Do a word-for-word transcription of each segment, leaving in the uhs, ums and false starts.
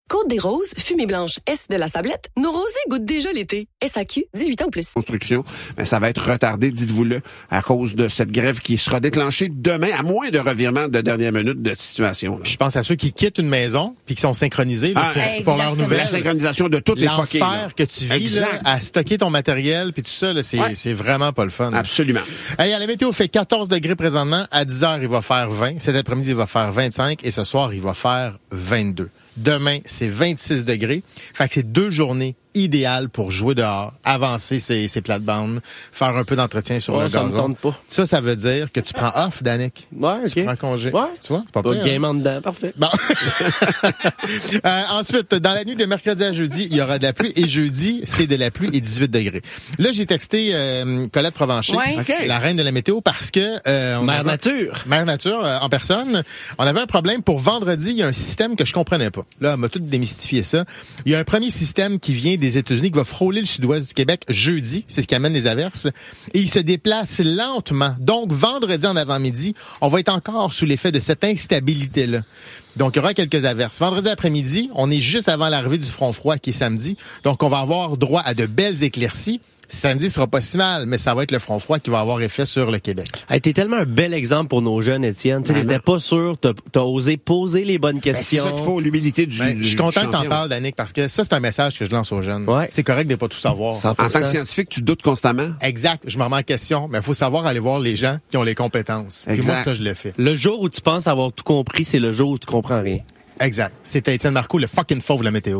Côte des Roses, Fumée Blanche, S de la Sablette, nos rosés goûtent déjà l'été. S A Q, dix-huit ans ou plus. Construction, ben, ça va être retardé, dites-vous-le, à cause de cette grève qui sera déclenchée demain, à moins de revirement de dernière minute de situation. Là. Je pense à ceux qui quittent une maison puis qui sont synchronisés là, ah, pour, pour leur nouvelle. La synchronisation de toutes les fuckées. L'enfer que tu vis là, à stocker ton matériel puis tout ça, là, c'est, ouais. c'est vraiment pas le fun. Là. Absolument. Hey, la météo fait quatorze degrés présentement. À dix heures, il va faire vingt. Cet après-midi, il va faire vingt-cinq. Et ce soir, il va faire vingt-deux. Demain, c'est vingt-six degrés. Fait que c'est deux journées idéales pour jouer dehors, avancer ses, ses plates-bandes, faire un peu d'entretien sur ouais, le ça gazon. Me tente pas. Ça, ça veut dire que tu prends off, Danick. Ouais, ok. Tu prends congé. Ouais. Tu vois, c'est pas, pas pire. Game en dedans, parfait. Bon. euh, ensuite, dans la nuit de mercredi à jeudi, il y aura de la pluie. Et jeudi, c'est de la pluie et dix-huit degrés. Là, j'ai texté euh, Colette Provencher, ouais. okay. la reine de la météo, parce que... Euh, on Mère avait, Nature. Mère Nature, euh, en personne. On avait un problème. Pour vendredi, il y a un système que je comprenais pas. Là, on m'a tout démystifié ça. Il y a un premier système qui vient des États-Unis qui va frôler le sud-ouest du Québec jeudi. C'est ce qui amène les averses. Et il se déplace lentement. Donc, vendredi en avant-midi, on va être encore sous l'effet de cette instabilité-là. Donc, il y aura quelques averses. Vendredi après-midi, on est juste avant l'arrivée du front froid qui est samedi. Donc, on va avoir droit à de belles éclaircies. Samedi sera pas si mal, mais ça va être le front froid qui va avoir effet sur le Québec. Hey, t'es tellement un bel exemple pour nos jeunes, Étienne. Tu n'étais pas sûr, t'as, t'as osé poser les bonnes questions. Ben, c'est ça qu'il faut, l'humilité du, ben, du Je suis content champion. que t'en parles, Danick, parce que ça, c'est un message que je lance aux jeunes. Ouais. C'est correct de pas tout savoir. En tant que scientifique, tu doutes constamment? Exact. Je me remets en question, mais il faut savoir aller voir les gens qui ont les compétences. Puis moi, ça, je le fais. Le jour où tu penses avoir tout compris, c'est le jour où tu comprends rien. Exact. C'était Étienne Marcoux, le fucking fauve de la météo.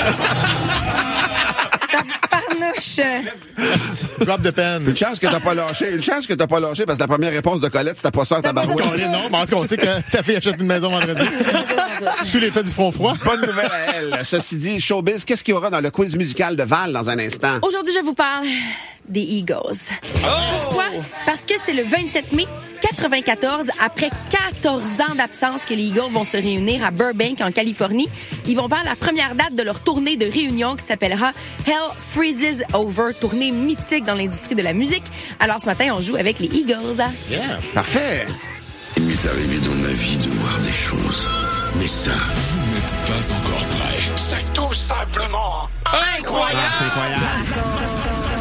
Drop the pen. Une chance que t'as pas lâché. Une chance que t'as pas lâché parce que la première réponse de Colette, c'était pas ça en tabarouette. Non, mais en tout cas, on sait que sa fille achète une maison vendredi. Sous l'effet du front froid. Bonne nouvelle à elle. Ceci dit, showbiz, qu'est-ce qu'il y aura dans le quiz musical de Val dans un instant? Aujourd'hui, je vous parle des Eagles. Oh! Pourquoi? Parce que c'est le vingt-sept mai quatre-vingt-quatorze, après quatorze ans d'absence, que les Eagles vont se réunir à Burbank, en Californie. Ils vont faire la première date de leur tournée de réunion qui s'appellera Hell Freezes Over, tournée mythique dans l'industrie de la musique. Alors ce matin, on joue avec les Eagles. Yeah, parfait. Il m'est arrivé dans ma vie de voir des choses. Mais ça, vous n'êtes pas encore prêts. C'est tout simplement incroyable. Ah, c'est incroyable.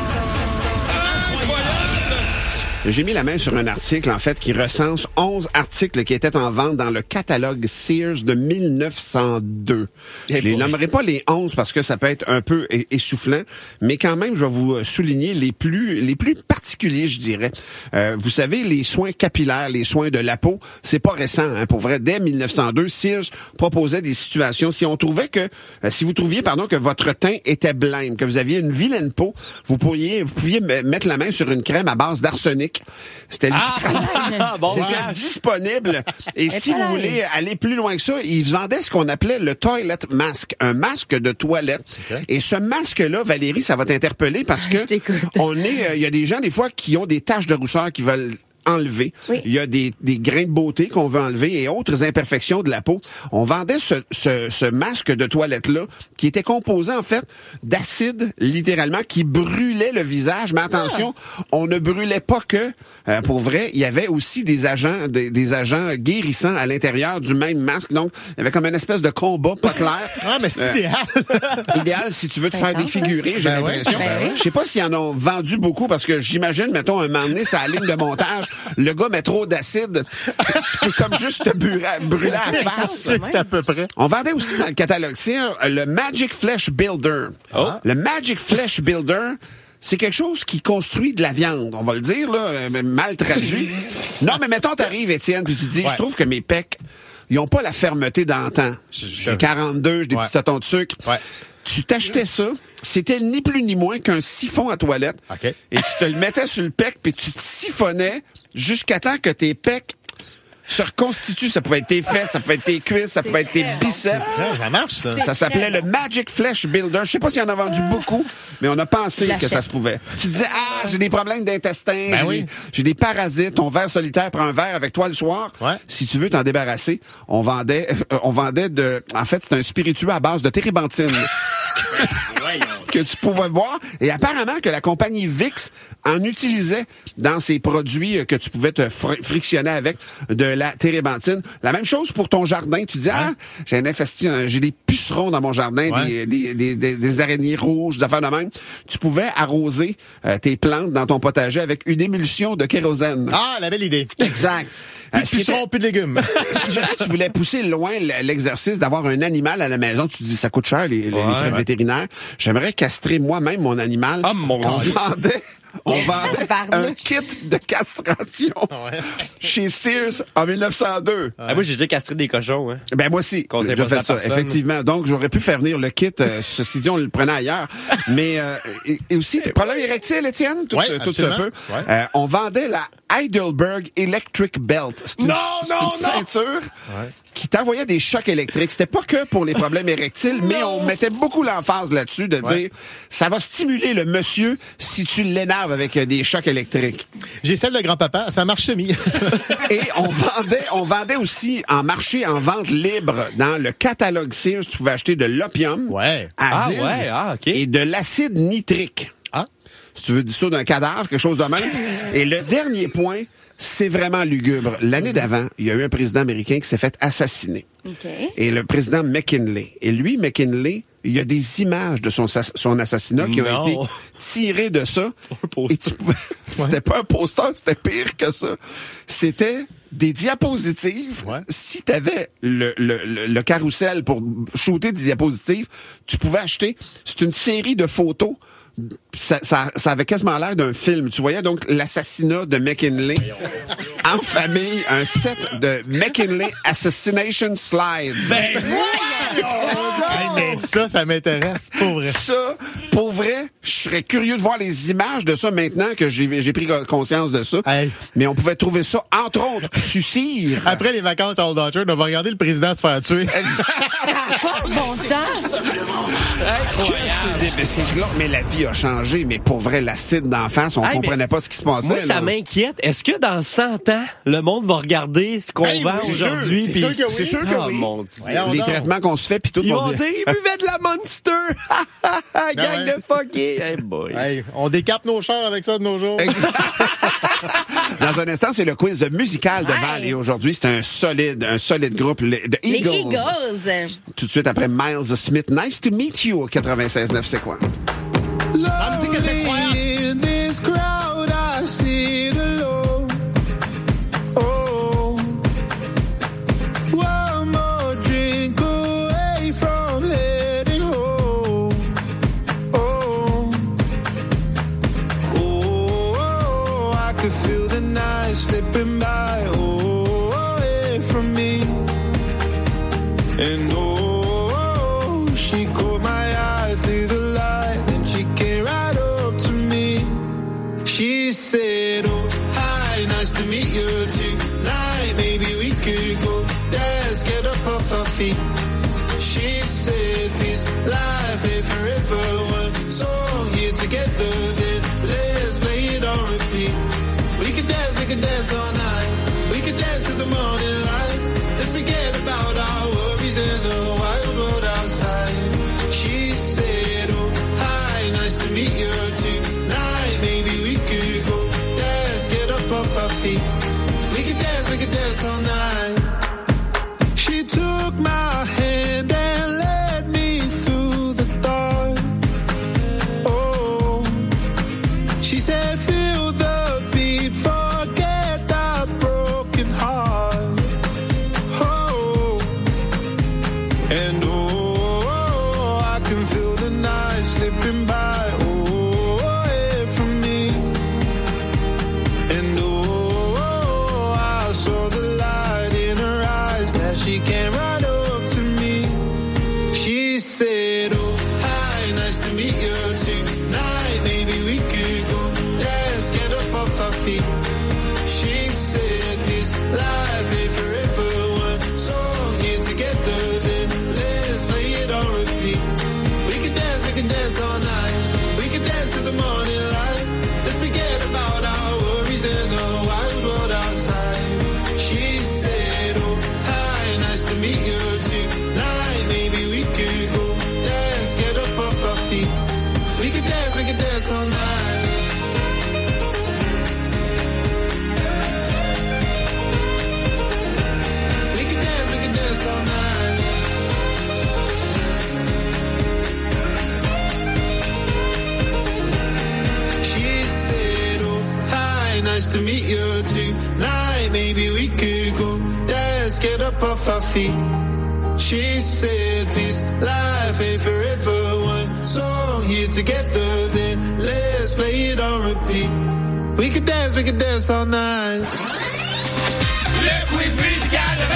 J'ai mis la main sur un article, en fait, qui recense onze articles qui étaient en vente dans le catalogue Sears de mille neuf cent deux. Je les nommerai pas les onze parce que ça peut être un peu essoufflant, mais quand même, je vais vous souligner les plus les plus particuliers, je dirais. Euh, vous savez, les soins capillaires, les soins de la peau, c'est pas récent, hein, pour vrai. Dès mille neuf cent deux, Sears proposait des situations. Si on trouvait que, euh, si vous trouviez, pardon, que votre teint était blême, que vous aviez une vilaine peau, vous pourriez, vous pouviez mettre la main sur une crème à base d'arsenic. C'était ah! bon, C'était ouais. disponible. Et si vous voulez aller plus loin que ça, ils vendaient ce qu'on appelait le toilet mask, un masque de toilette. Okay. Et ce masque-là, Valérie, ça va t'interpeller parce que on est, il euh, y a des gens des fois qui ont des taches de rousseur qui veulent enlever. Oui. Il y a des, des grains de beauté qu'on veut enlever et autres imperfections de la peau. On vendait ce, ce, ce masque de toilette-là qui était composé, en fait, d'acide, littéralement, qui brûlait le visage. Mais attention, ah. on ne brûlait pas que, euh, pour vrai, il y avait aussi des agents, des, des agents guérissants à l'intérieur du même masque. Donc, il y avait comme une espèce de combat pas clair. Ah, mais c'est euh, idéal. idéal si tu veux te faire défigurer, j'ai ben l'impression. Ouais, ben je sais pas s'ils en ont vendu beaucoup parce que j'imagine, mettons, un moment donné, ça la ligne de montage, le gars met trop d'acide, tu peux comme juste te brûler, brûler à la face. C'est à peu près. On vendait aussi dans le catalogue Sears le Magic Flesh Builder. Oh. Le Magic Flesh Builder, c'est quelque chose qui construit de la viande, on va le dire, là, mal traduit. Non, mais mettons, t'arrives, Étienne, puis tu te dis, ouais. je trouve que mes pecs, ils ont pas la fermeté d'antan. J'ai quarante-deux, j'ai des ouais. petits tâtons de sucre. Ouais. Tu t'achetais ça, c'était ni plus ni moins qu'un siphon à toilette. Okay. Et tu te le mettais sur le pec, puis tu te siphonnais jusqu'à temps que tes pecs se reconstituent. Ça pouvait être tes fesses, ça pouvait être tes cuisses, ça pouvait être tes biceps. Ça marche, ça. Ça s'appelait le Magic Flesh Builder. Je sais pas s'il y en a vendu beaucoup, mais on a pensé que ça se pouvait. Tu disais, ah, j'ai des problèmes d'intestin, ben j'ai, oui. des, j'ai des parasites, ton verre solitaire prend un verre avec toi le soir. Ouais. Si tu veux t'en débarrasser, on vendait, euh, on vendait de, en fait, c'est un spiritueux à base de térébenthine. que tu pouvais boire. Et apparemment que la compagnie Vicks en utilisait dans ses produits que tu pouvais te fr- frictionner avec de la térébenthine. La même chose pour ton jardin. Tu dis, ouais. ah, j'ai un infestin, j'ai des pucerons dans mon jardin, ouais. des, des, des, des, des araignées rouges, des affaires de même. Tu pouvais arroser euh, tes plantes dans ton potager avec une émulsion de kérosène. Ah, la belle idée. Exact. Plus de pucerons, plus de légumes. Si jamais tu voulais pousser loin l'exercice d'avoir un animal à la maison, tu te dis, ça coûte cher, les, ouais, les frais ouais. vétérinaires. J'aimerais castrer moi-même mon animal. Ah, mon On vendait, on vendait un kit de castration ouais. chez Sears en mille neuf cent deux. Ouais. Ah, moi, j'ai déjà castré des cochons. Hein. Ben, moi aussi. J'ai déjà fait ça, personne. Effectivement. Donc, j'aurais pu faire venir le kit. Euh, ceci dit, on le prenait ailleurs. Mais, euh, et, et aussi, le problème érectile, Étienne, tout, ouais, tout ce peu. Ouais. Euh, on vendait la Heidelberg Electric Belt. C'est une, non, c'est non, une non. ceinture ouais. qui t'envoyait des chocs électriques. C'était pas que pour les problèmes érectiles, mais on mettait beaucoup l'emphase là-dessus de ouais. dire ça va stimuler le monsieur si tu l'énerves avec des chocs électriques. J'ai celle de grand-papa, ça marche semi. Et on vendait, on vendait aussi en marché, en vente libre, dans le catalogue Sears, tu pouvais acheter de l'opium, ouais. Aziz, ah ouais, ah, okay. et de l'acide nitrique. Ah. Si tu veux dissoudre un cadavre, quelque chose de même. Et le dernier point, c'est vraiment lugubre. L'année d'avant, il y a eu un président américain qui s'est fait assassiner. Okay. Et le président McKinley. Et lui, McKinley, il y a des images de son, son assassinat qui non. ont été tirées de ça. Et tu pouvais... C'était ouais. pas un poster, c'était pire que ça. C'était des diapositives. Ouais. Si tu avais le, le, le, le carrousel pour shooter des diapositives, tu pouvais acheter. C'est une série de photos. Ça, ça, ça avait quasiment l'air d'un film. Tu voyais donc l'assassinat de McKinley en famille, un set de McKinley Assassination Slides. Ben, hey, mais ça, ça m'intéresse, pour vrai. Ça, pour vrai, je serais curieux de voir les images de ça maintenant que j'ai, j'ai pris conscience de ça. Hey. Mais on pouvait trouver ça, entre autres, sur Cire. Après les vacances à Old Orchard, on va regarder le président se faire tuer. Bon sens. Incroyable. C'est glauque, mais la vie a changé. Mais pour vrai, l'acide d'en face, on hey, comprenait pas ce qui se passait. Moi, ça là. m'inquiète. Est-ce que dans cent ans, le monde va regarder ce qu'on hey, vend aujourd'hui? C'est, sûr que oui. C'est sûr que oh, oui. Mon Dieu. Les non. traitements qu'on se fait, puis tout. Ils vont dire, dire buvez de la Monster! Gang ouais. de fucké! Hey boy! Hey, on décape nos chars avec ça de nos jours. Dans un instant, c'est le quiz musical de Val. Et aujourd'hui, c'est un solide, un solide groupe, les The Eagles. Les Eagles. Tout de suite après Miles Smith. Nice to meet you au quatre-vingt-seize neuf, c'est quoi? La musique est incroyable. Slipping by, oh, away from me. And oh, she caught my eye through the light, and she came right up to me. She said, oh, hi, nice to meet you tonight. Maybe we could go dance, get up off our feet. She said, this life ain't forever. One song here together, then let's play it on repeat. We can dance, we can dance all night. We can dance to the morning light. Let's forget about our worries and the wild world outside. She said, oh, hi, nice to meet you tonight. Maybe we could go dance, get up off our feet. We can dance, we can dance all night. She took my hand and led me through the dark. Oh, she said, feel the beat, forget that broken heart. Oh, and oh, I can feel the night slipping by, oh, away from me. And oh, I saw the light in her eyes, glad she came right up to me. She said, oh, hi, nice to meet you tonight. Maybe we could go dance, get up off our feet. She said, this life ain't forever. One song here together, then let's play it on repeat. We can dance, we can dance all night. We can dance to the morning light. Let's forget about our worries and the wild world outside. She said, oh, hi, nice to meet you tonight. Maybe we could go could dance all night. We could dance, we could dance all night. She said, oh, hi, nice to meet you tonight. Maybe we could go dance, get up off our feet. She said this life ain't forever, one song here together, then let's play it on repeat. We could dance, we could dance all night. Le quiz musical de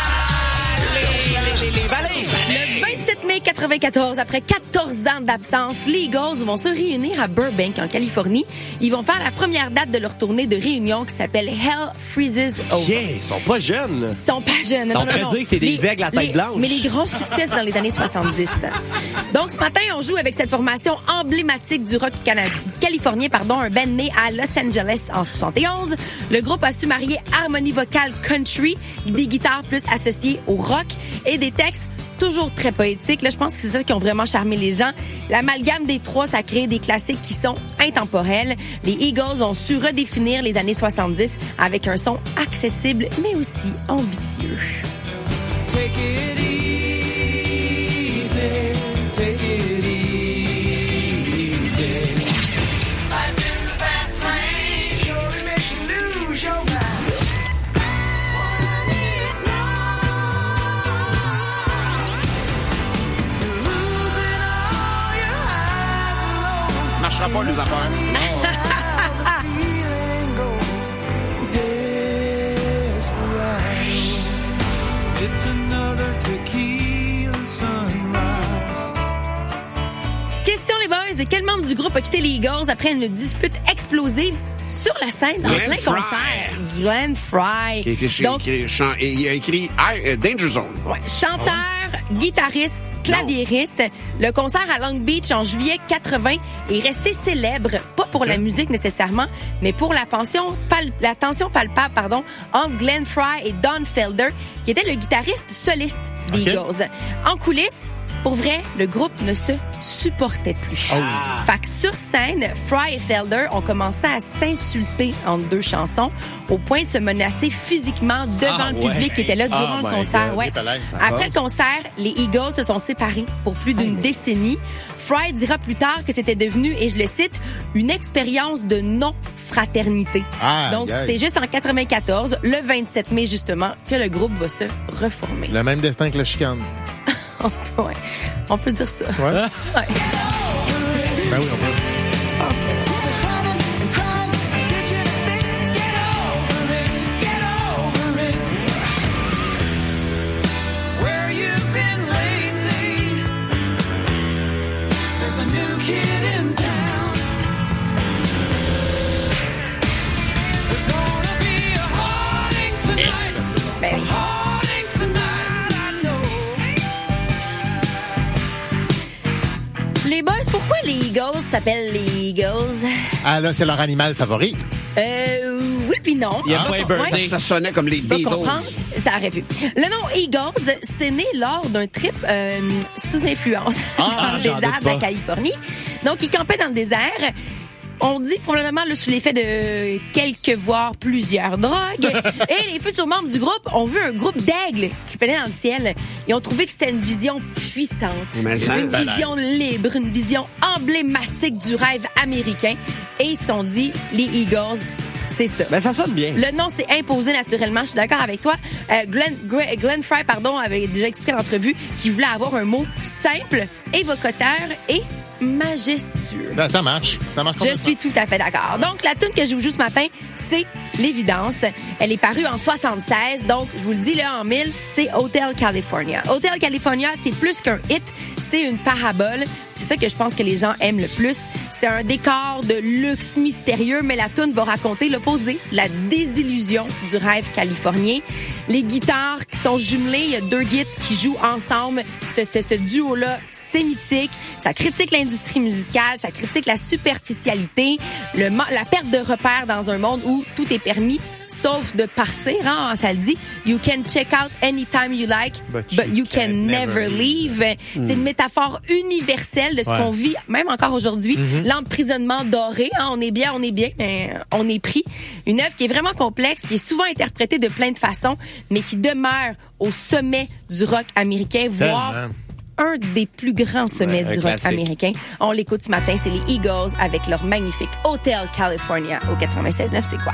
Le vingt-sept mai quatre-vingt-quatorze, après quatorze ans d'absence, les Eagles vont se réunir à Burbank, en Californie. Ils vont faire la première date de leur tournée de réunion qui s'appelle Hell Freezes Over. Yeah, ils sont pas jeunes. Ils sont pas jeunes. On non, pourrait non, non. dire que c'est des Les- aigles à tête les- blanche. Mais les grands succès dans les années soixante-dix. Donc, ce matin, on joue avec cette formation emblématique du rock canadien, californien, pardon, un band né à Los Angeles en soixante et onze. Le groupe a su marier harmonie vocale country, des guitares plus associées au rock et des textes toujours très poétiques. Là, je pense que c'est ça qui ont vraiment charmé les gens. L'amalgame des trois, ça crée des classiques qui sont intemporels. Les Eagles ont su redéfinir les années soixante-dix avec un son accessible, mais aussi ambitieux. Take it easy, take it easy. Life in the fast lane surely make you lose your mind. One is You're losing all your highs and lows. Ça marchera pas, les affaires. Feeling goes desperate. It's another tequila sunrise. Question les boys, quel membre du groupe a quitté les Eagles après une dispute explosive sur la scène en Glenn plein Frey. concert? Glenn Frey. Qui a été chez, Donc, qui- chan- et il a écrit euh, Danger Zone. ouais, chanteur, guitariste, claviériste. Le concert à Long Beach en juillet quatre-vingts est resté célèbre, pas pour la musique nécessairement, mais pour la tension, pal- la tension palpable pardon, entre Glenn Frey et Don Felder, qui était le guitariste soliste des Ok. Eagles. En coulisses, pour vrai, le groupe ne se supportait plus. Fait que sur scène, Fry et Felder ont commencé à s'insulter entre deux chansons au point de se menacer physiquement devant Ah, le ouais. public qui était là durant Oh le my concert. God. Ouais. Épalaise. Après le concert, les Eagles se sont séparés pour plus d'une décennie. Fry dira plus tard que c'était devenu, et je le cite, une expérience de non-fraternité. Aïe, Donc, aïe. c'est juste en quatre-vingt-quatorze, le vingt-sept mai justement, que le groupe va se reformer. Le même destin que la chicane. Ouais, on peut dire ça. Ouais. Ouais. Ben oui, on peut. Where you been lately? There's a new kid in town. There's gonna be a haunting tonight. Ben oui. Haunting tonight, I know. Les boys, pourquoi les Eagles s'appellent les Eagles? Ah là, c'est leur animal favori. Euh, oui puis non. Il y a Tu pas vas un com- birthday. ouais. Ça sonnait comme les Tu vas Beatles. comprendre, ça aurait pu. Le nom Eagles, c'est né lors d'un trip euh, sous influence Ah, dans le j'en désert doute de la pas. Californie. Donc, ils campaient dans le désert. On dit probablement là, sous l'effet de quelques, voire plusieurs drogues. Et les futurs membres du groupe ont vu un groupe d'aigles qui planaient dans le ciel. Ils ont trouvé que c'était une vision puissante. Mais ça, une voilà. vision libre, une vision emblématique du rêve américain. Et ils se sont dit, les Eagles, c'est ça. Ben, ça sonne bien. Le nom s'est imposé naturellement, je suis d'accord avec toi. Euh, Glenn, Gre- Glenn Frey, pardon, avait déjà expliqué en entrevue qu'il voulait avoir un mot simple, évocateur et majestueux. Ben, ça marche. Ça marche Je complètement. suis tout à fait d'accord. Donc, la tune que je vous joue ce matin, c'est l'évidence. Elle est parue en soixante-seize. Donc, je vous le dis là en mille, c'est Hotel California. Hotel California, c'est plus qu'un hit, c'est une parabole. C'est ça que je pense que les gens aiment le plus. C'est un décor de luxe mystérieux, mais la tune va raconter l'opposé, la désillusion du rêve californien. Les guitares qui sont jumelées, il y a deux guides qui jouent ensemble. Ce, ce, ce duo-là, c'est mythique. Ça critique l'industrie musicale, ça critique la superficialité, le, ma- la perte de repères dans un monde où tout est permis, sauf de partir. Hein, ça le dit. You can check out anytime you like, but, but you, you can, can never leave. leave. Mm. C'est une métaphore universelle de ce ouais. qu'on vit, même encore aujourd'hui. Mm-hmm. L'emprisonnement doré. Hein, on est bien, on est bien, mais on est pris. Une œuvre qui est vraiment complexe, qui est souvent interprétée de plein de façons, mais qui demeure au sommet du rock américain, voire Tellement. un des plus grands sommets ouais, du rock classique. américain. On l'écoute ce matin, c'est les Eagles avec leur magnifique Hotel California au quatre-vingt-seize neuf. C'est quoi?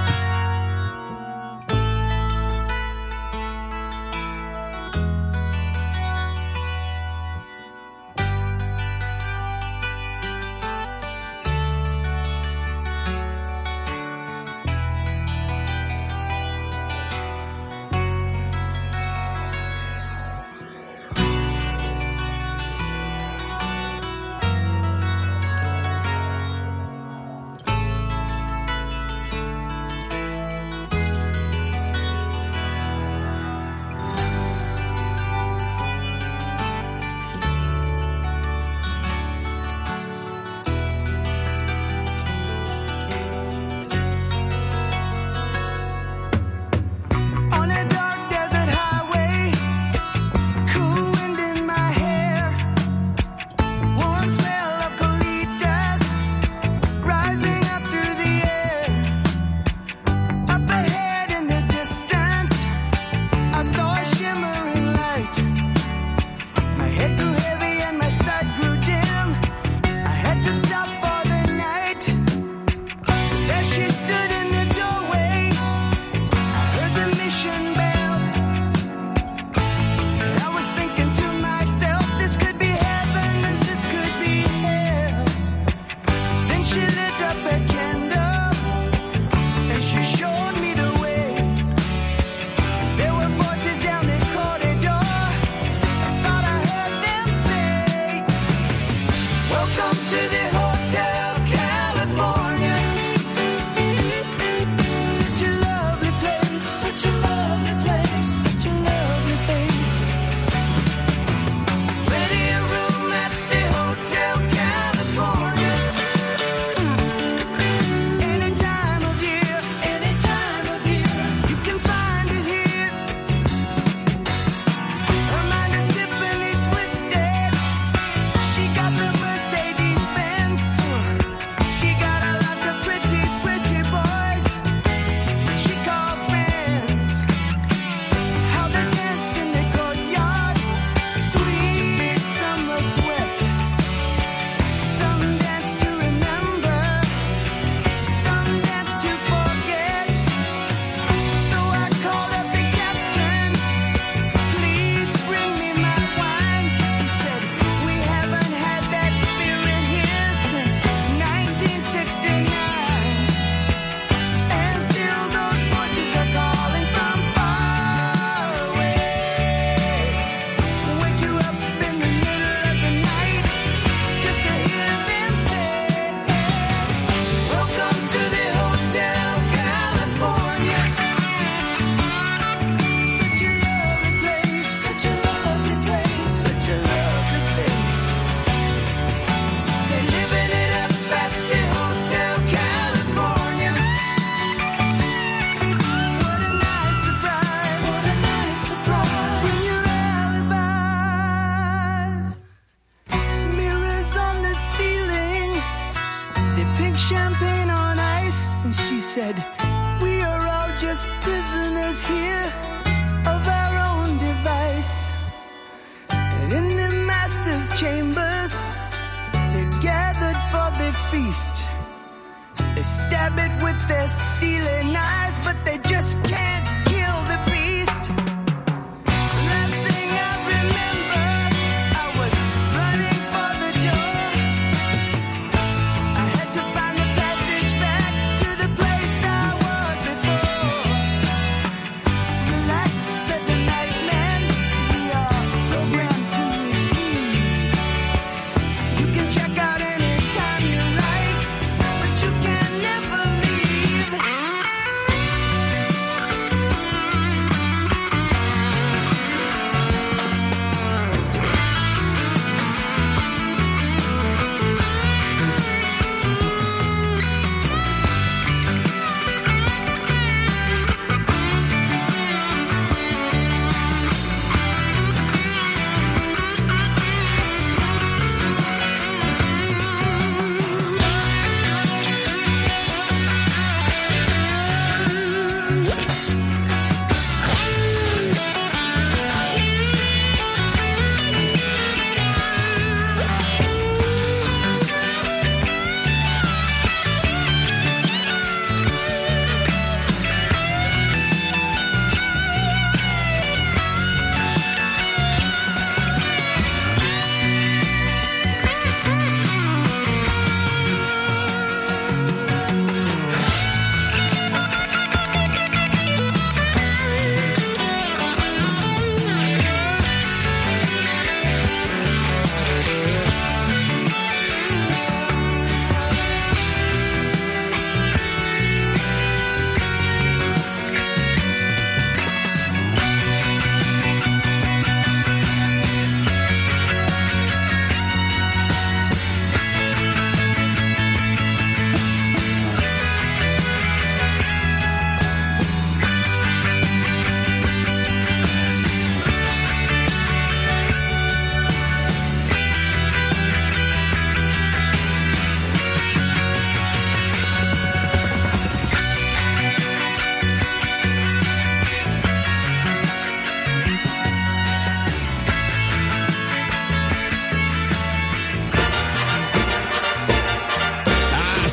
said, we are all just prisoners here of our own device. And in the master's chambers, they're gathered for the feast. They stab it with their stealing eyes, but they just can't kill the beast. Last thing I remember, I was running for the door. I had to find the passage back to the place I was before. Relax, said the night man, we are programmed to receive. You can check out anytime you like, but you can never leave.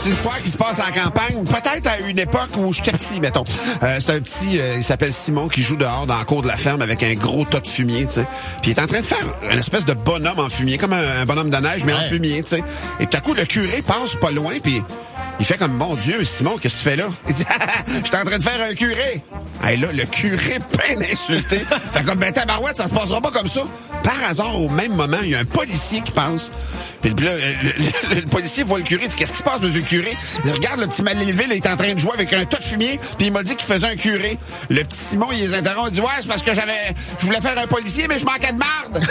une histoire qui se passe en campagne, peut-être à une époque où j'étais petit, mettons. Euh, c'est un petit, euh, il s'appelle Simon, qui joue dehors dans la cour de la ferme avec un gros tas de fumier, tu sais. Puis il est en train de faire une espèce de bonhomme en fumier, comme un, un bonhomme de neige, mais ouais. en fumier, tu sais. Et tout à coup, le curé passe pas loin, puis il fait comme, mon Dieu, Simon, qu'est-ce que tu fais là? Il dit, j'étais en train de faire un curé. Et là, le curé peine insulté. Fait comme, ben, tabarouette, ça se passera pas comme ça. Par hasard, au même moment, il y a un policier qui passe. Puis là, le, le, le, le policier voit le curé, il dit, qu'est-ce qui se passe, monsieur le curé? Il regarde le petit mal élevé, là, il est en train de jouer avec un tas de fumier, puis il m'a dit qu'il faisait un curé. Le petit Simon, il les interrompt, il dit, ouais, c'est parce que j'avais, je voulais faire un policier, mais je manquais de marde.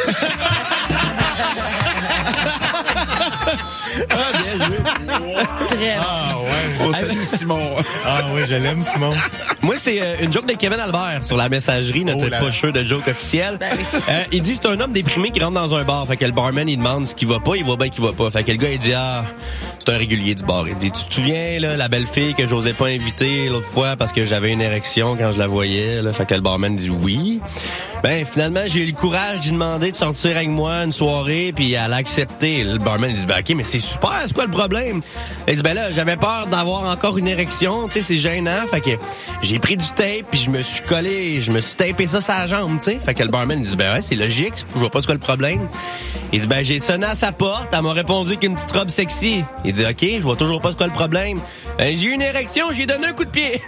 Ah, bien joué. Très Ah, ouais. On salue Simon. Ah, oui, je l'aime, Simon. Moi, c'est euh, une joke de Kevin Albert sur la messagerie, notre oh là pusher de joke officiel. Ben oui. euh, il dit, c'est un homme déprimé qui rentre dans un bar. Fait que le barman, il demande ce qu'il va pas, il voit bien qu'il va pas. Fait que le gars, il dit, ah, c'est un régulier du bar. Il dit, tu te souviens, là, la belle fille que j'osais pas inviter l'autre fois parce que j'avais une érection quand je la voyais, là. Fait que le barman dit oui. Ben, finalement, j'ai eu le courage d'y demander de sortir avec moi une soirée, puis elle a accepté. Le barman, il dit, ben, OK, mais c'est super, c'est quoi le problème? Il dit, ben là, j'avais peur d'avoir encore une érection, tu sais, c'est gênant. Fait que j'ai pris du tape, puis je me suis collé, je me suis tapé ça sur la jambe, tu sais. Fait que le barman, il dit, ben ouais, c'est logique, je vois pas c'est quoi le problème. Il dit, ben, j'ai sonné à sa porte, elle m'a répondu qu'une petite robe sexy. Il dit, OK, je vois toujours pas c'est quoi le problème. Ben, j'ai eu une érection, j'ai donné un coup de pied.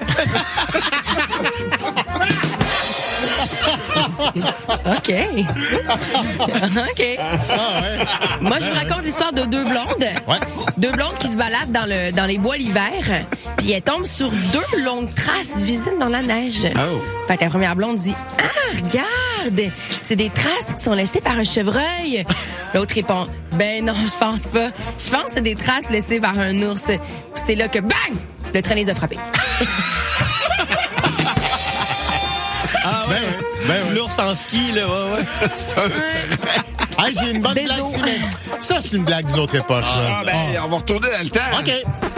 OK. OK. Ah, ouais. Moi, je vous raconte l'histoire de deux blondes. Ouais. Deux blondes qui se baladent dans, le, dans les bois l'hiver, puis elles tombent sur deux longues traces visibles dans la neige. Oh. Fait que la première blonde dit, « Ah, regarde! C'est des traces qui sont laissées par un chevreuil. » L'autre répond, « Ben non, je pense pas. Je pense que c'est des traces laissées par un ours. » Puis c'est là que, bang! Le train les a frappés. Ah ouais, Ben, ben ouais. L'ours en ski, là, ouais, ouais. C'est un train. Hey, j'ai une bonne Des blague, os. si, mais ça, c'est une blague d'une autre époque, ça. Ah, ben, on va retourner dans le temps. OK.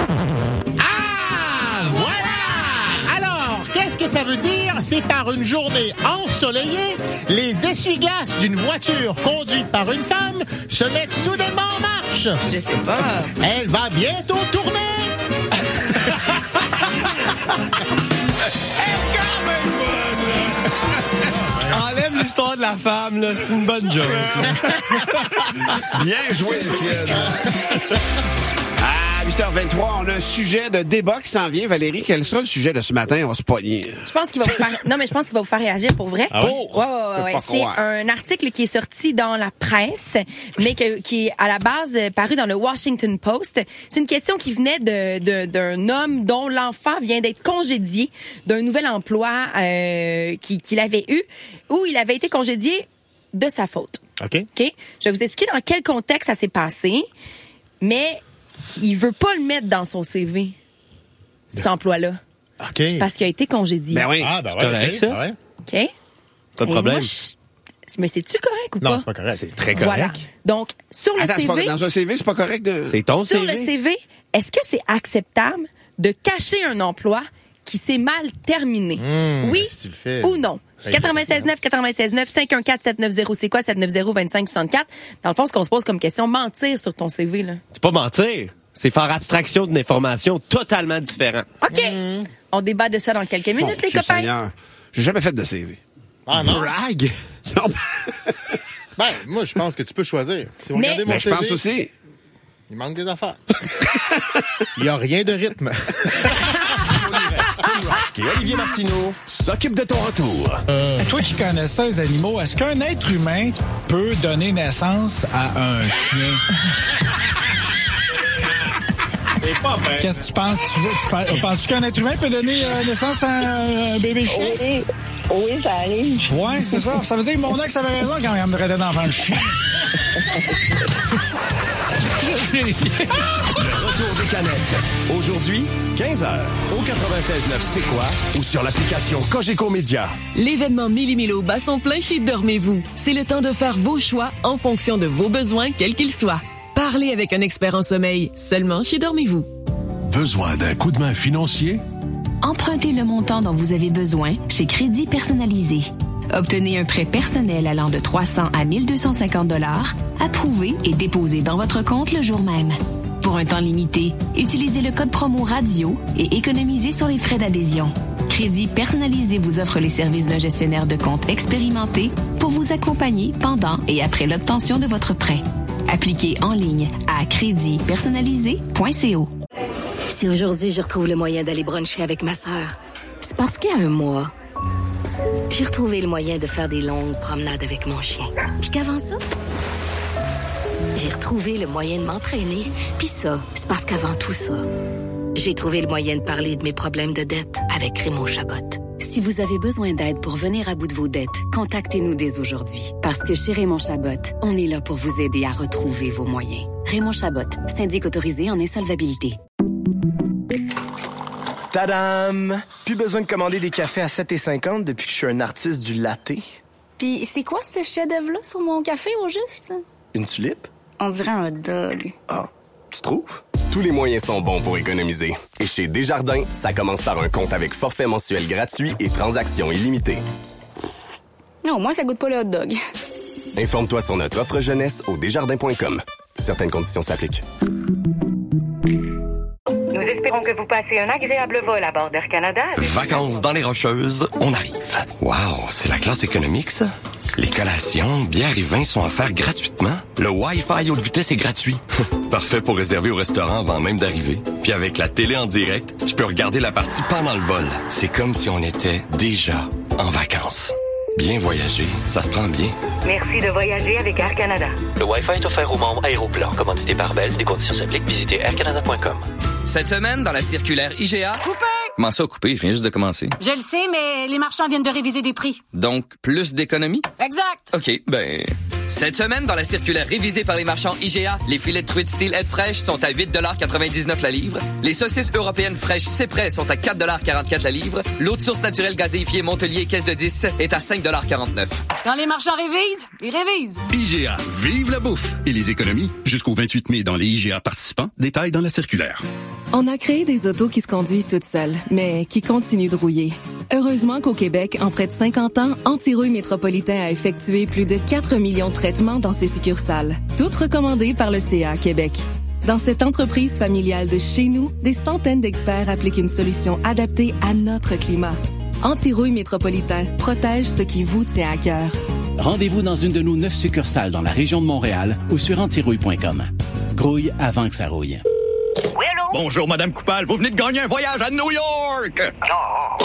Ah, voilà! Alors, qu'est-ce que ça veut dire? C'est par une journée ensoleillée, les essuie-glaces d'une voiture conduite par une femme se mettent soudainement en marche. Je sais pas. Elle va bientôt tourner. Enlève l'histoire de la femme, là, c'est une bonne joke. Bien joué, Étienne. À huit heures vingt-trois, on a un sujet de débat qui s'en vient. Valérie, quel sera le sujet de ce matin? On va se pogner. Je pense qu'il va vous faire, non, mais je pense qu'il va vous faire réagir pour vrai. Ah ouais? Oh! Ouais, ouais, ouais, ouais. Pas C'est croire. un article qui est sorti dans la presse, mais que, qui est à la base euh, paru dans le Washington Post. C'est une question qui venait de, de, d'un homme dont l'enfant vient d'être congédié d'un nouvel emploi euh, qu'il, qu'il avait eu, où il avait été congédié de sa faute. OK. OK? Je vais vous expliquer dans quel contexte ça s'est passé, mais il veut pas le mettre dans son C V, cet emploi-là, OK. parce qu'il a été congédié. Ben oui. Ah, ben ouais. correct, OK. ça? Ouais. OK? Pas de Et problème. moi, je- Mais c'est-tu correct ou pas? Non, c'est pas correct. C'est très correct. Voilà. Donc, sur le Attends, c'est pas, C V, dans un C V, c'est pas correct de... C'est ton sur C V. le C V, est-ce que c'est acceptable de cacher un emploi qui s'est mal terminé? Mmh, oui si tu le fais. ou non? Ben, quatre-vingt-seize neuf, quatre-vingt-seize neuf, cinq un quatre, sept neuf zéro, c'est quoi sept neuf zéro, vingt-cinq soixante-quatre? Dans le fond, ce qu'on se pose comme question, mentir sur ton C V, là. C'est pas mentir. C'est faire abstraction d'une information totalement différente. OK. On débat de ça dans quelques minutes, Mon les Dieu copains. Seigneur. J'ai jamais fait de C V. Ah, non. Brag. Non, Ben, moi, je pense que tu peux choisir. Si vous Mais- regardez mon mais je C V, pense aussi... il manque des affaires. Il y a rien de rythme. Et Olivier Martineau s'occupe de ton retour. Toi qui connais ça, les animaux, est-ce qu'un être humain peut donner naissance à un chien? Qu'est-ce que tu penses? Tu veux, tu penses, penses-tu qu'un être humain peut donner euh, naissance à un, un bébé chien? Oui, oui, ça arrive. Ouais, c'est ça. Ça veut dire que mon ex avait raison quand il me traitait d'enfant de chien. Le retour des canettes. Aujourd'hui, quinze heures, au quatre-vingt-seize neuf C'est quoi? Ou sur l'application Cogeco Média. L'événement Millimilo bat son plein chez Dormez-vous. C'est le temps de faire vos choix en fonction de vos besoins, quels qu'ils soient. Parlez avec un expert en sommeil, seulement chez Dormez-vous. Besoin d'un coup de main financier? Empruntez le montant dont vous avez besoin chez Crédit Personnalisé. Obtenez un prêt personnel allant de trois cents à mille deux cent cinquante dollars, approuvé et déposé dans votre compte le jour même. Pour un temps limité, utilisez le code promo radio et économisez sur les frais d'adhésion. Crédit personnalisé vous offre les services d'un gestionnaire de compte expérimenté pour vous accompagner pendant et après l'obtention de votre prêt. Appliquez en ligne à crédit personnalisé point co. Si aujourd'hui je retrouve le moyen d'aller bruncher avec ma sœur, c'est parce qu'il y a un mois, j'ai retrouvé le moyen de faire des longues promenades avec mon chien. Puis qu'avant ça, j'ai retrouvé le moyen de m'entraîner. Puis ça, c'est parce qu'avant tout ça, j'ai trouvé le moyen de parler de mes problèmes de dette avec Raymond Chabot. Si vous avez besoin d'aide pour venir à bout de vos dettes, contactez-nous dès aujourd'hui. Parce que chez Raymond Chabot, on est là pour vous aider à retrouver vos moyens. Raymond Chabot, syndic autorisé en insolvabilité. Tadam! Plus besoin de commander des cafés à sept cinquante depuis que je suis un artiste du latte. Puis c'est quoi ce chef-d'œuvre-là sur mon café au juste? Une tulipe? On dirait un hot dog. Ah, tu trouves? Tous les moyens sont bons pour économiser. Et chez Desjardins, ça commence par un compte avec forfait mensuel gratuit et transactions illimitées. Non, au moins ça goûte pas le hot dog. Informe-toi sur notre offre jeunesse au desjardins point com. Certaines conditions s'appliquent. Nous espérons que vous passez un agréable vol à bord d'Air Canada. Vacances dans les Rocheuses, on arrive. Wow, c'est la classe économique, ça? Les collations, bières et vins sont offerts gratuitement. Le Wi-Fi haute vitesse est gratuit. Parfait pour réserver au restaurant avant même d'arriver. Puis avec la télé en direct, je peux regarder la partie pendant le vol. C'est comme si on était déjà en vacances. Bien voyager, ça se prend bien. Merci de voyager avec Air Canada. Le Wi-Fi est offert aux membres Aéroplan. Commandité par Bell. Des conditions s'appliquent. Visitez air canada point com. Cette semaine, dans la circulaire I G A... Coupé! Comment ça, coupé? Je viens juste de commencer. Je le sais, mais les marchands viennent de réviser des prix. Donc, plus d'économies? Exact! OK, ben... Cette semaine, dans la circulaire révisée par les marchands I G A, les filets de truite style aide fraîche sont à huit dollars quatre-vingt-dix-neuf la livre. Les saucisses européennes fraîches C'est prêt sont à quatre dollars quarante-quatre la livre. L'eau de source naturelle gazéifiée Montelier caisse de dix est à cinq dollars quarante-neuf. Quand les marchands révisent, ils révisent. I G A, vive la bouffe et les économies. Jusqu'au vingt-huit mai dans les I G A participants. Détails dans la circulaire. On a créé des autos qui se conduisent toutes seules, mais qui continuent de rouiller. Heureusement qu'au Québec, en près de cinquante ans, Antirouille Métropolitain a effectué plus de quatre millions de traitements dans ses succursales, toutes recommandées par le C A Québec. Dans cette entreprise familiale de chez nous, des centaines d'experts appliquent une solution adaptée à notre climat. Antirouille Métropolitain protège ce qui vous tient à cœur. Rendez-vous dans une de nos neuf succursales dans la région de Montréal ou sur antirouille point com. Grouille avant que ça rouille. Oui, allô? Bonjour, Madame Coupal. Vous venez de gagner un voyage à New York! Oh.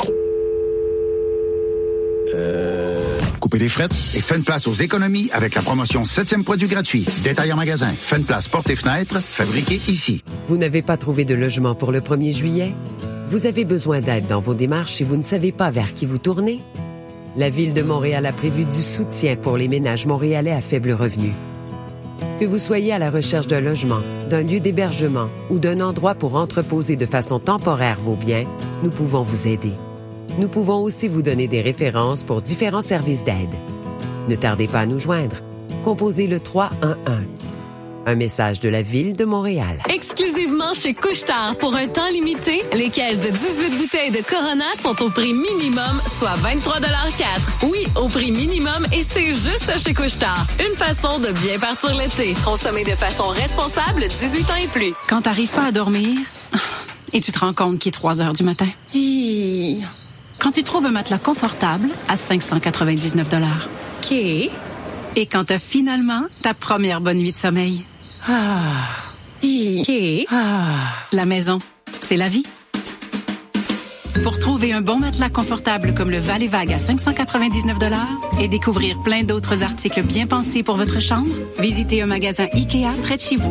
Euh... Coupez les frettes et faites une place aux économies avec la promotion septième produit gratuit. Détail en magasin. Faites une place portes et fenêtres, fabriqué ici. Vous n'avez pas trouvé de logement pour le premier juillet? Vous avez besoin d'aide dans vos démarches et vous ne savez pas vers qui vous tourner? La Ville de Montréal a prévu du soutien pour les ménages montréalais à faible revenu. Que vous soyez à la recherche d'un logement, d'un lieu d'hébergement ou d'un endroit pour entreposer de façon temporaire vos biens, nous pouvons vous aider. Nous pouvons aussi vous donner des références pour différents services d'aide. Ne tardez pas à nous joindre. Composez le trois un un. Un message de la Ville de Montréal. Exclusivement chez Couche-Tard, pour un temps limité, les caisses de dix-huit bouteilles de Corona sont au prix minimum, soit vingt-trois dollars quatre. Oui, au prix minimum, et c'est juste chez Couche-Tard. Une façon de bien partir l'été. Consommez de façon responsable, dix-huit ans et plus. Quand t'arrives pas à dormir, et tu te rends compte qu'il est trois heures du matin. Hi. Quand tu trouves un matelas confortable à cinq cent quatre-vingt-dix-neuf dollars. OK. Et quand t'as finalement ta première bonne nuit de sommeil. Ah. OK. Ah. La maison, c'est la vie. Pour trouver un bon matelas confortable comme le Val et Vague à cinq cent quatre-vingt-dix-neuf dollars et découvrir plein d'autres articles bien pensés pour votre chambre, visitez un magasin IKEA près de chez vous.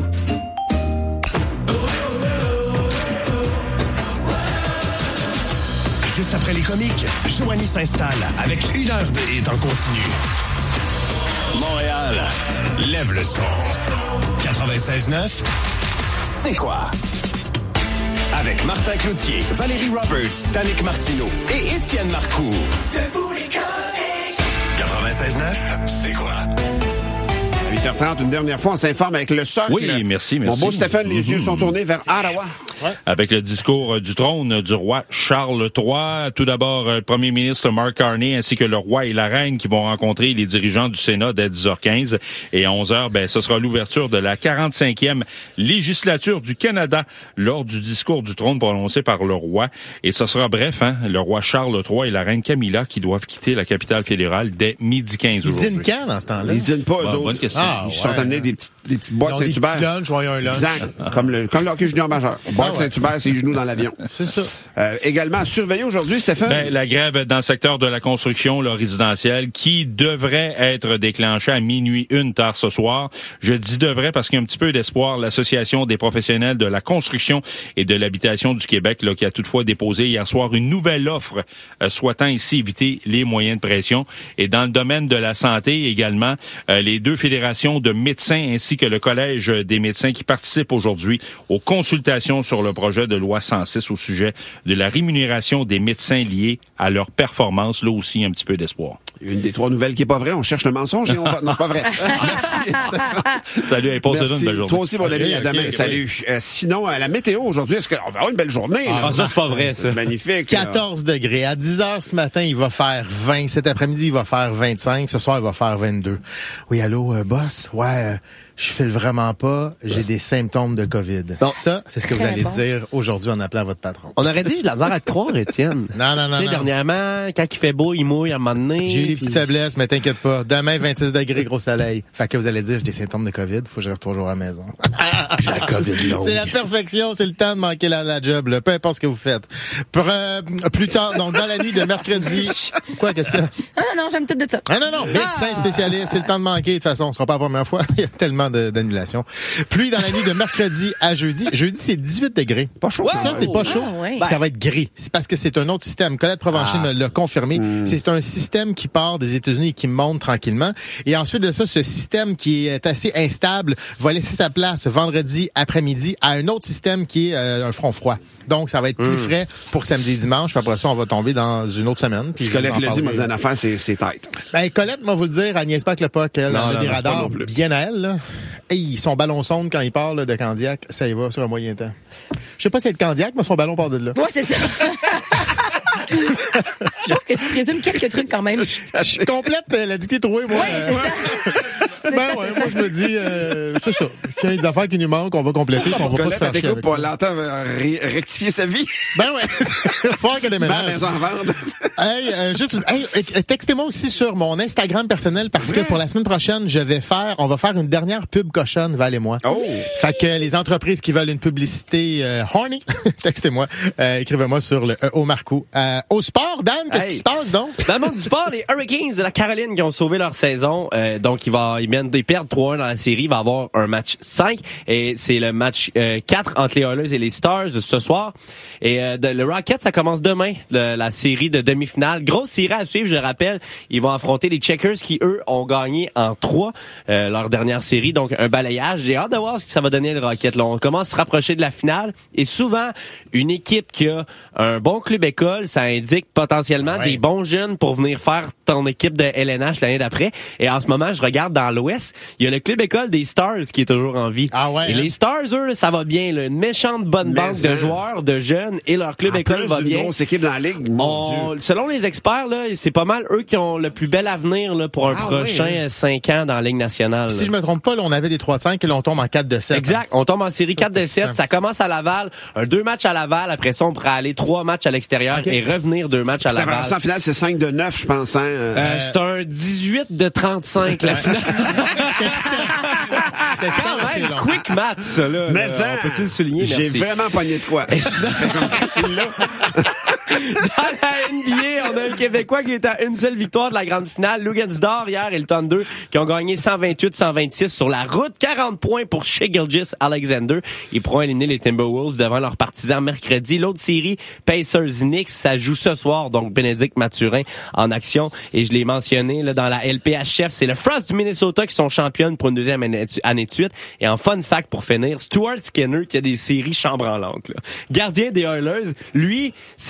Juste après les comiques, Joanie s'installe avec une heure de hit en continu. Montréal, lève le son. quatre-vingt-seize neuf, c'est quoi? Avec Martin Cloutier, Valérie Roberts, Danick Martineau et Étienne Marcoux. Debout les comiques. quatre-vingt-seize neuf, c'est quoi? huit heures trente, une dernière fois, on s'informe avec le socle. Oui, merci, merci. Mon beau Stéphane, les yeux sont tournés vers Ottawa. Ouais. Avec le discours du trône du roi Charles trois. Tout d'abord, le premier ministre Mark Carney ainsi que le roi et la reine qui vont rencontrer les dirigeants du Sénat dès dix heures quinze. Et à onze heures, ben, ce sera l'ouverture de la quarante-cinquième législature du Canada lors du discours du trône prononcé par le roi. Et ce sera bref, hein, le roi Charles trois et la reine Camilla qui doivent quitter la capitale fédérale dès midi quinze aujourd'hui. Ils dînent quand dans ce temps-là? Ils dînent pas, eux bon, autres. Bonne question. Ah, Ils ouais. sont amenés des petites, des petites boîtes Saint-Hubert. Des petits lunchs, voyons un lunch. Exact. Comme le, comme le hockey junior majeur. Boîte Ah, ouais. Saint-Hubert, c'est les genoux dans l'avion. C'est ça. Euh, également, à surveiller aujourd'hui, Stéphane. Ben, la grève dans le secteur de la construction là, résidentielle qui devrait être déclenchée à minuit une tard ce soir. Je dis devrait parce qu'il y a un petit peu d'espoir. L'Association des professionnels de la construction et de l'habitation du Québec là, qui a toutefois déposé hier soir une nouvelle offre euh, souhaitant ici éviter les moyens de pression. Et dans le domaine de la santé également, euh, les deux fédérations de médecins ainsi que le Collège des médecins qui participent aujourd'hui aux consultations sur le projet de loi cent six au sujet de la rémunération des médecins liés à leur performance. Là aussi, un petit peu d'espoir. Une des trois nouvelles qui est pas vraie. On cherche le mensonge et on va... Non, c'est pas vrai. Merci, Stéphane. Salut, et passe une belle journée. Toi aussi, mon ami, Okay, à demain. okay, Salut. Euh, sinon, à la météo aujourd'hui, est-ce qu'on va avoir une belle journée? Ah, là? ça, c'est pas vrai, ça. Magnifique. quatorze degrés. À dix heures ce matin, il va faire vingt. Cet après-midi, il va faire vingt-cinq. Ce soir, il va faire vingt-deux. Oui, allô, euh, boss? Ouais, euh, je file vraiment pas. J'ai des symptômes de COVID. Bon. Ça, c'est ce que vous Très allez bon. dire aujourd'hui en appelant votre patron. On aurait dit j'ai de la misère à te croire, Étienne. Non, non, non, Tu sais, non. dernièrement, quand il fait beau, il mouille à un moment donné. J'ai eu des puis- petites faiblesses, mais t'inquiète pas. Demain, vingt-six degrés, gros soleil. Fait que vous allez dire, j'ai des symptômes de COVID. Faut que je reste trois jours à la maison. J'ai la COVID longue. C'est la perfection. C'est le temps de manquer la, la job, là. Peu importe ce que vous faites. Pour, euh, plus tard, donc, dans la nuit de mercredi. Quoi, qu'est-ce que? Ah non, non, j'aime tout de ça. Ah non, non, médecin spécialiste, c'est le temps de manquer. De toute façon, ce sera pas la première fois. Il y a tellement de- d'annulations. Pluie dans la nuit de mercredi à jeudi. Jeudi, c'est dix-huit degrés. Pas chaud. Ça, c'est pas chaud. Ah, ouais. Ça va être gris. C'est parce que c'est un autre système. Colette Provencher Ah. me l'a confirmé. Hmm. C'est un système qui part des États-Unis et qui monte tranquillement. Et ensuite de ça, ce système qui est assez instable va laisser sa place vendredi après-midi à un autre système qui est euh, un front froid. Donc, ça va être plus Hmm. frais pour samedi et dimanche. Puis après ça, on va tomber dans une autre semaine. Puis Si je vous Colette en le dit, m'a dit parlerai. une affaire, c'est, c'est tête. Ben, Colette, moi, vous le dire, elle niaise pas avec le P O C. Elle, Non, elle a non, des non, pas radars non plus. bien à elle, là. Hey, son ballon sonde quand il parle là, de Candiac, ça y va sur un moyen temps. Je sais pas si c'est le Candiac, mais son ballon part de là. Ouais, c'est ça. Je trouve que tu présumes quelques trucs quand même. Je complète euh, la dictée trouée, moi. Oui, c'est ça. C'est Ben ça, ouais, c'est moi ça. je me dis, euh, c'est ça. Quand il y a des affaires qui nous manquent, on va compléter, puis on va pas se Colette, faire elle chier t'écoute avec pour ça. l'entendre euh, ré- rectifier sa vie. Ben ouais, fort que des Ma ménages. maison en vente. Hey, euh, juste, hey, euh, textez-moi aussi sur mon Instagram personnel parce que pour la semaine prochaine, je vais faire, on va faire une dernière pub cochonne, Val et moi. Oh. Fait que les entreprises qui veulent une publicité euh, horny, textez-moi, euh, écrivez-moi sur le E O Marco. Euh, au sport, Dan, qu'est-ce Hey. qui se passe donc? Dans le monde du sport, les Hurricanes de la Caroline qui ont sauvé leur saison, euh, donc ils, va, ils, mènent, ils perdent trois un dans la série, il va y avoir un match cinq et c'est le match euh, quatre entre les Oilers et les Stars ce soir. Et euh, de, le Rocket, ça commence demain, le- la série de demi-finale. Grosse série à suivre, je le rappelle. Ils vont affronter les Checkers qui, eux, ont gagné en trois euh, leur dernière série, donc un balayage. J'ai hâte de voir ce que ça va donner le Rocket. Là, on commence à se rapprocher de la finale et souvent, une équipe qui a un bon club école, ça indique potentiellement Ouais. des bons jeunes pour venir faire ton équipe de L N H l'année d'après. Et en ce moment, je regarde dans l'Ouest, il y a le club école des Stars qui est toujours en vie. Ah ouais, et hein? les Stars, eux, ça va bien. Là. Une méchante bonne Mais banque de hein. joueurs, de jeunes, et leur club En école plus va d'une bien. grosse équipe dans la ligue, mon On- Dieu. selon les experts, là, c'est pas mal eux qui ont le plus bel avenir là, pour un Ah prochain oui, hein? cinq ans dans la Ligue nationale. Si là. je me trompe pas, là, on avait des trois de cinq et là, on tombe en quatre de sept. Exact. On tombe en série quatre de c'est sept. Ça commence à Laval. Un deux matchs à Laval. Après ça, on pourra aller trois matchs à l'extérieur Ok. et revenir deux matchs à Ça va Laval. en finale, c'est cinq de neuf, je pense. Hein? Euh, c'est un dix-huit de trente-cinq, la finale. C'est excitant, Quand c'est même, long. quick maths, ça, là. Mais là. ça, On peut-tu le souligner? j'ai Merci. vraiment pogné de quoi. Et sinon- C'est là. Dans la N B A, on a un Québécois qui est à une seule victoire de la grande finale. Lugansdor hier et le Thunder qui ont gagné cent vingt-huit à cent vingt-six sur la route. quarante points pour Shai Gilgeous-Alexander. Ils pourront éliminer les Timberwolves devant leurs partisans mercredi. L'autre série, Pacers-Knicks, ça joue ce soir. Donc, Bénédicte Mathurin en action. Et je l'ai mentionné là, dans la L P H F. C'est le Frost du Minnesota qui sont championnes pour une deuxième année année de suite. Et en fun fact pour finir, Stuart Skinner qui a des séries chambranlantes. Là. Gardien des Oilers, lui, c'est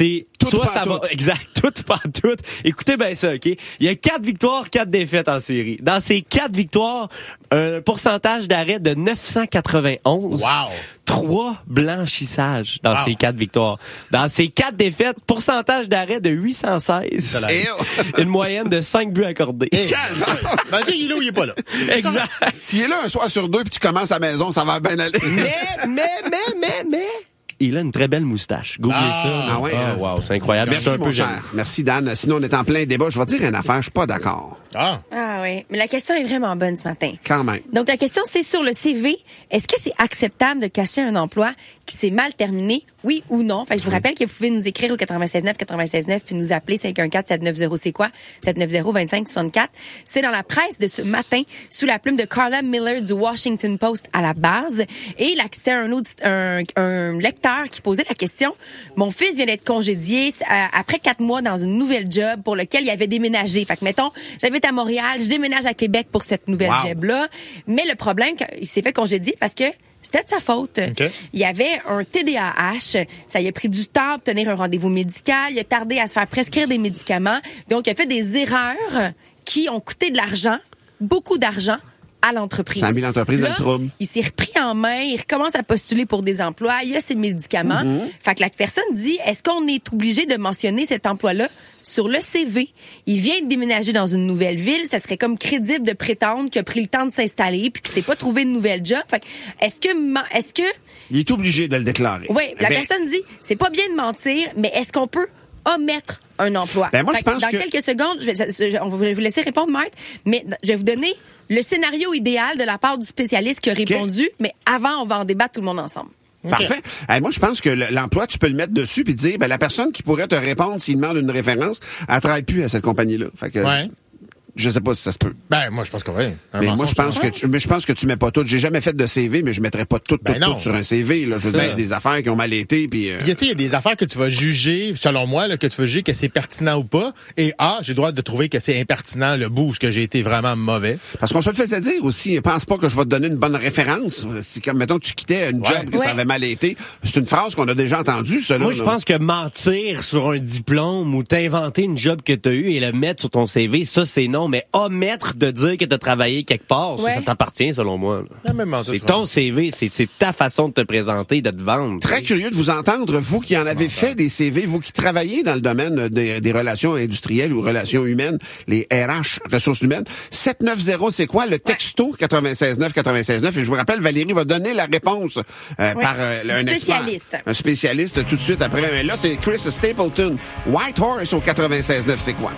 Tout soit pas ça tout. va, exact, tout pas tout. Écoutez bien ça, OK? Il y a quatre victoires, quatre défaites en série. Dans ces quatre victoires, un pourcentage d'arrêt de neuf cent quatre-vingt-onze. Wow! Trois blanchissages dans Wow. ces quatre victoires. Dans ces quatre défaites, pourcentage d'arrêt de huit cent seize. Une moyenne de cinq buts accordés. Hey. Ben, tu sais, il est là ou il est pas là. Exact. S'il est là un soir sur deux puis tu commences à la maison, ça va bien aller. Mais, mais, mais, mais, mais... Il a une très belle moustache. Googlez Ah, ça. ah ouais, Ah, hein? wow, c'est incroyable. Merci, Je suis un mon peu cher. gêné. Merci, Dan. Sinon, on est en plein débat. Je vais te dire une affaire. Je suis pas d'accord. Ah. Ah oui, mais la question est vraiment bonne ce matin. Quand même. Donc, la question, c'est sur le C V. Est-ce que c'est acceptable de cacher un emploi qui s'est mal terminé, oui ou non? Fait que je vous rappelle que vous pouvez nous écrire au quatre-vingt-seize neuf quatre-vingt-seize neuf puis nous appeler cinq un quatre sept neuf zéro c'est quoi? sept neuf zéro deux cinq six quatre. C'est dans la presse de ce matin, sous la plume de Carla Miller du Washington Post à la base. Et là, c'est un, audit- un, un lecteur qui posait la question. Mon fils vient d'être congédié euh, après quatre mois dans une nouvelle job pour lequel il avait déménagé. Fait que, mettons, j'habite à Montréal, je déménage à Québec pour cette nouvelle Wow. job-là. Mais le problème, il s'est fait congédier parce que c'était de sa faute. Okay. Il y avait un T D A H. Ça y a pris du temps d'obtenir un rendez-vous médical. Il a tardé à se faire prescrire des médicaments. Donc, il a fait des erreurs qui ont coûté de l'argent, beaucoup d'argent, à l'entreprise. Ça a mis l'entreprise Là, dans le trouble. Il s'est repris en main, il recommence à postuler pour des emplois, il y a ses médicaments. Mm-hmm. Fait que la personne dit, est-ce qu'on est obligé de mentionner cet emploi-là sur le C V? Il vient de déménager dans une nouvelle ville, ça serait comme crédible de prétendre qu'il a pris le temps de s'installer puis qu'il s'est pas trouvé de nouvelle job. Fait que, est-ce que, est-ce que, Il est obligé de le déclarer. oui, la Eh ben, personne dit, c'est pas bien de mentir, mais est-ce qu'on peut omettre un emploi? Ben, moi, Fait je pense dans que- quelques secondes, je vais, je- on va vous laisser répondre, Marthe, mais je vais vous donner le scénario idéal de la part du spécialiste qui a répondu, mais avant, on va en débattre tout le monde ensemble. Parfait. Eh, moi, je pense que le- l'emploi, tu peux le mettre dessus puis dire, ben, la personne qui pourrait te répondre s'il demande une référence, elle travaille plus à cette compagnie-là. Fait que, Ouais. je sais pas si ça se peut. Ben, moi, je pense que oui. Un Mais moi, mensonge, je pense c'est que tu, mais je pense que tu mets pas tout. J'ai jamais fait de C V, mais je mettrais pas tout, tout, Ben non. tout sur un C V, là. Je veux C'est dire, ça. des affaires qui ont mal été puis, euh, Puis, tu sais, il y a des affaires que tu vas juger, selon moi, là, que tu vas juger que c'est pertinent ou pas. Et A, j'ai le droit de trouver que c'est impertinent le bout où ce que j'ai été vraiment mauvais. parce qu'on se le faisait dire aussi, pense pas que je vais te donner une bonne référence. C'est comme, mettons que tu quittais une Ouais. job que Ouais. ça avait mal été. C'est une phrase qu'on a déjà entendue, ça, là. Moi, je là. pense que mentir sur un diplôme ou t'inventer une job que t'as eue et le mettre sur ton C V, ça, c'est non. Mais omettre de dire que t'as travaillé quelque part, ça, Ouais. ça t'appartient, selon moi. là. La même menteur, C'est je ton pense. C V, c'est c'est ta façon de te présenter, de te vendre. Très curieux de vous entendre, vous qui en avez fait des C V, vous qui travaillez dans le domaine des, des relations industrielles ou relations humaines, les R H, ressources humaines. sept neuf zéro, c'est quoi? Le texto quatre-vingt-seize neuf quatre-vingt-seize neuf. Et je vous rappelle, Valérie va donner la réponse euh, Ouais. par euh, Du un spécialiste. expert. Un spécialiste tout de suite après. Mais là, c'est Chris Stapleton. White Horse au quatre-vingt-seize neuf, c'est quoi?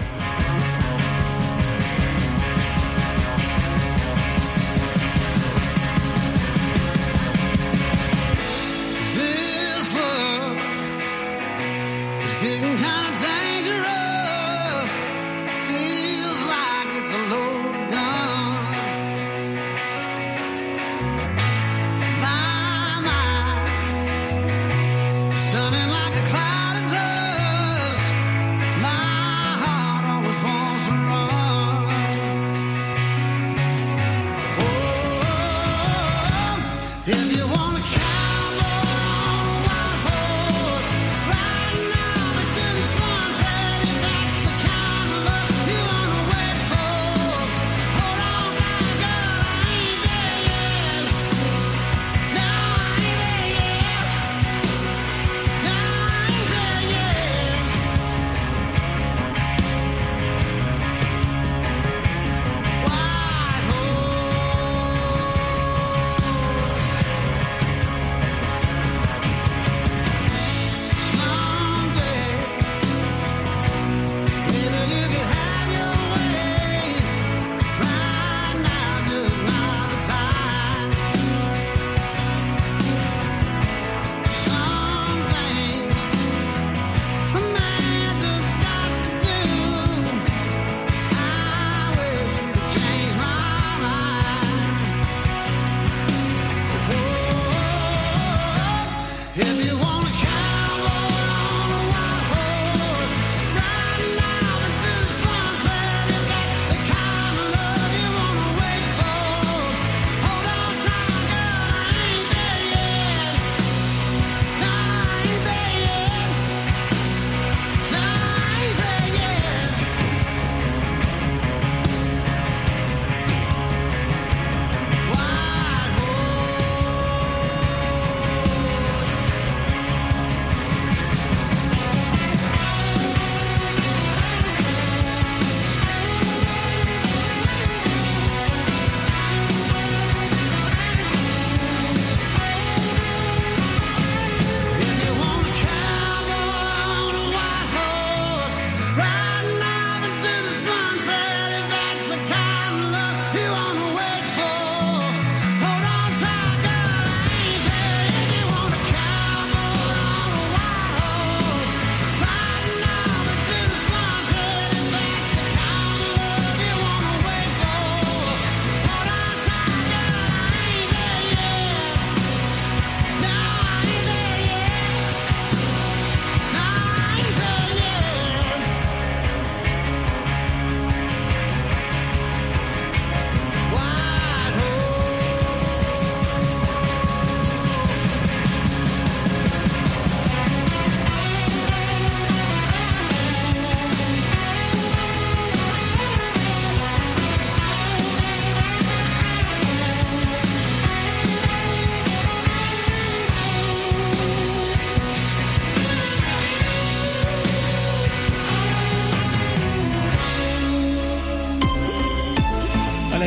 This love is getting kind of dangerous. Feels like it's a loaded gun. My mind is turning like a cloud of dust. My heart always wants to run. Oh, if you wanna count.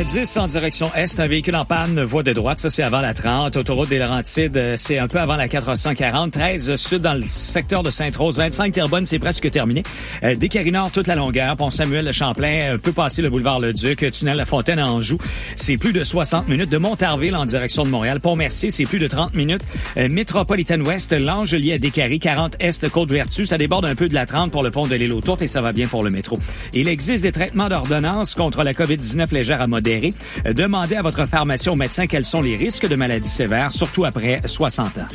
la dix en direction est, un véhicule en panne, voie de droite, ça c'est avant la trente. Autoroute des Laurentides, c'est un peu avant la quatre cent quarante. treize sud dans le secteur de Sainte-Rose. vingt-cinq Terrebonne, c'est presque terminé. Euh, des Carrinards toute la longueur. Pont Samuel de Champlain, un peu passé le boulevard Le Duc. Tunnel La Fontaine à Anjou, c'est plus de soixante minutes. De Montarville en direction de Montréal. Pont-Mercier, c'est plus de trente minutes. Euh, Métropolitaine Ouest, Langelier à Descaries, quarante Est, Côte-Vertu. Ça déborde un peu de la trente pour le pont de l'île aux Tourtes et ça va bien pour le métro. Il existe des traitements d'ordonnance contre la covid dix-neuf légère à modérée. Euh, demandez à votre pharmacien ou médecin quels sont les risques de maladies sévères, surtout après soixante ans.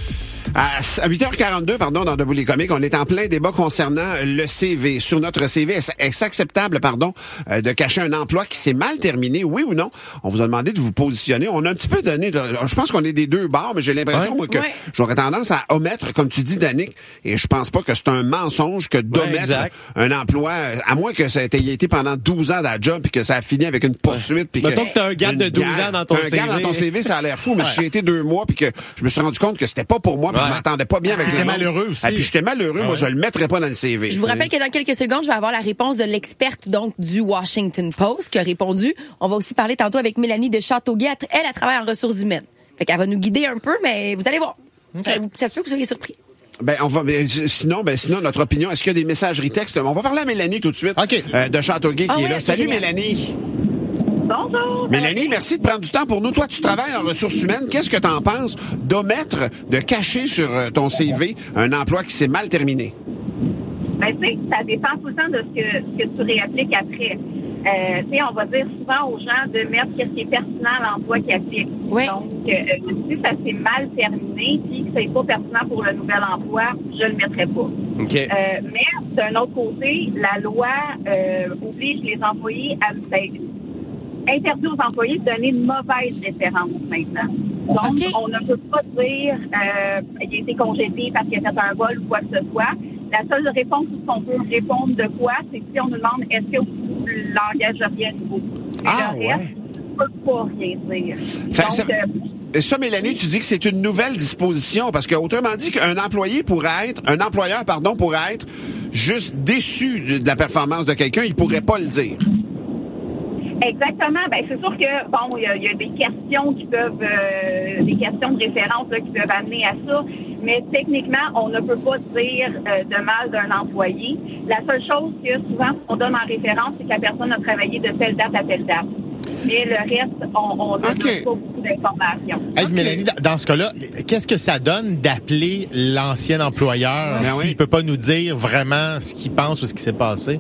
À huit heures quarante-deux, pardon, dans Debout les comiques, on est en plein débat concernant le C V. Sur notre C V, est-ce acceptable, pardon, euh, de cacher un emploi qui s'est mal terminé, oui ou non? On vous a demandé de vous positionner. On a un petit peu donné, de, je pense qu'on est des deux bords, mais j'ai l'impression, ouais, moi, que ouais. j'aurais tendance à omettre, comme tu dis, Danick, et je pense pas que c'est un mensonge que d'omettre ouais, un emploi, à moins que ça ait été pendant douze ans dans la job, puis que ça a fini avec une poursuite. Puis Mettons que, que t'as un gap de douze ans dans ton un C V. Un gap dans ton C V, ça a l'air fou, mais ouais. si j'ai été deux mois, puis que je me suis rendu compte que c'était pas pour moi, puis ouais. je m'entendais pas bien avec ah, les gens. malheureux aussi. Ah, puis j'étais malheureux, ah, moi, ouais. je le mettrais pas dans le C V. Je vous rappelle que dans quelques secondes, je vais avoir la réponse de l'experte, donc, du Washington Post, qui a répondu. On va aussi parler tantôt avec Mélanie de Châteauguay. Elle, elle travaille en ressources humaines. Fait qu'elle va nous guider un peu, mais vous allez voir. Okay. Ça, ça se peut que vous soyez surpris. Ben on va ben, sinon ben sinon notre opinion, est-ce qu'il y a des messageries textes? On va parler à Mélanie tout de suite. Okay. Euh, de Châteauguay ah, qui ouais, est là. Salut génial. Mélanie. Bonjour. Mélanie, merci de prendre du temps pour nous. Toi, tu travailles en ressources humaines. Qu'est-ce que tu en penses d'omettre, de cacher sur ton C V un emploi qui s'est mal terminé? Ben, tu sais, ça dépend tout le temps de ce que, ce que tu réappliques après. Euh, tu sais, on va dire souvent aux gens de mettre ce qui est pertinent à l'emploi qu'ils appliquent. Oui. Donc, euh, si ça s'est mal terminé puis que c'est pas pertinent pour le nouvel emploi, je le mettrai pas. Okay. Euh, mais d'un autre côté, la loi euh, oblige les employés à ben, interdit aux employés de donner une mauvaise référence maintenant. Donc, okay. on ne peut pas dire euh, il a été congédié parce qu'il a fait un vol ou quoi que ce soit. La seule réponse qu'on peut répondre de quoi, c'est si on nous demande est-ce que vous l'engageriez à nouveau. Ah, le reste, ouais. on ne peut pas rien dire. Fait Donc, ça, euh, ça, Mélanie, tu dis que c'est une nouvelle disposition parce que, autrement dit, qu'un employé pourrait être, un employeur, pardon, pourrait être juste déçu de, de la performance de quelqu'un, il pourrait pas le dire. Exactement. Ben c'est sûr que bon, il y, y a des questions qui peuvent, euh, des questions de référence là, qui peuvent amener à ça, mais techniquement, on ne peut pas dire euh, de mal d'un employé. La seule chose que souvent on donne en référence, c'est que la personne a travaillé de telle date à telle date. Mais le reste, on, on donne okay. pas beaucoup d'informations. Hey, okay. Mélanie, dans ce cas-là, qu'est-ce que ça donne d'appeler l'ancien employeur ben s'il oui. peut pas nous dire vraiment ce qu'il pense ou ce qui s'est passé?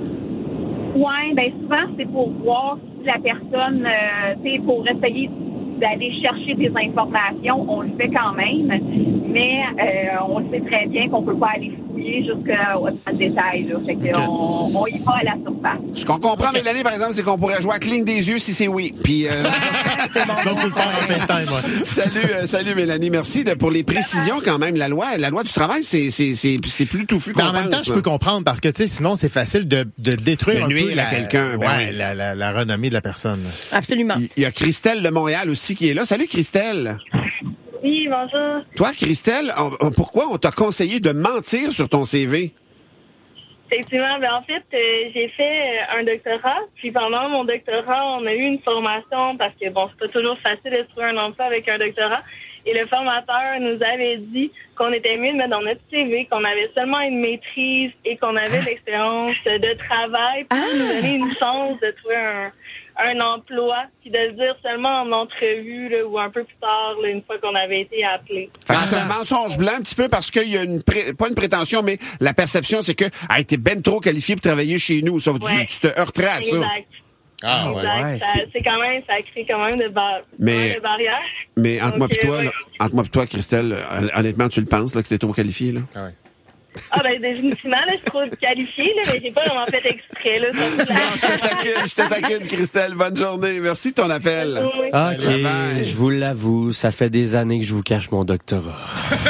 Oui, bien souvent, c'est pour voir si la personne, euh, tu sais, pour essayer d'aller chercher des informations, on le fait quand même, mais euh, on sait très bien qu'on peut pas aller fouiller jusqu'au détail. Là. Fait que okay. on, on y va à la surface. Ce qu'on comprend, okay. Mélanie, par exemple, c'est qu'on pourrait jouer à cligne des yeux si c'est oui. Puis, euh, c'est bon. Donc, tu le faire en FaceTime, ouais. Salut, euh, salut Mélanie, merci de, pour les précisions quand même. La loi, la loi du travail, c'est c'est c'est c'est plus touffu qu'on pense. En même temps, je peux comprendre parce que tu sais, sinon c'est facile de de détruire de un peu à la, quelqu'un, ben ouais, oui. la, la la renommée de la personne. Absolument. Il, il y a Christelle de Montréal aussi qui est là. Salut Christelle. Oui, bonjour. Toi, Christelle, on, pourquoi on t'a conseillé de mentir sur ton C V? Effectivement, ben en fait, euh, j'ai fait un doctorat, puis pendant mon doctorat, on a eu une formation parce que bon, c'est pas toujours facile de trouver un emploi avec un doctorat. Et le formateur nous avait dit qu'on était mieux de mettre dans notre C V qu'on avait seulement une maîtrise et qu'on avait de l'expérience de travail pour ah. nous donner une chance de trouver un, un emploi, puis de le dire seulement en entrevue là, ou un peu plus tard, là, une fois qu'on avait été appelé. Fait que c'est un mensonge blanc un petit peu parce qu'il y a une pré... pas une prétention, mais la perception, c'est que a été ben trop qualifié pour travailler chez nous. Sauf ouais. tu, tu te heurterais à exact. ça. Ah, exact. ouais. Ça, c'est quand même, ça crée quand même de, bar... mais, de barrières. Mais entre moi et toi, ouais. là, entre moi et toi, Christelle, honnêtement, tu le penses là, que t'es trop qualifié, là? Ah ouais. Ah ben définitivement, là, je suis trop qualifiée, là, mais j'ai pas vraiment fait exprès. Là, non, je te taquine, je te taquine, Christelle. Bonne journée. Merci de ton appel. OK, bye. Je vous l'avoue, ça fait des années que je vous cache mon doctorat.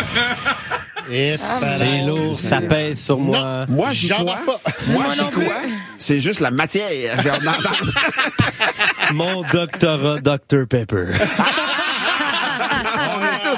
Et c'est lourd, ça pèse sur moi. Non, moi, j'y crois. Moi, j'y crois. C'est juste la matière. J'ai hâte d'entendre. Mon doctorat, docteur Pepper.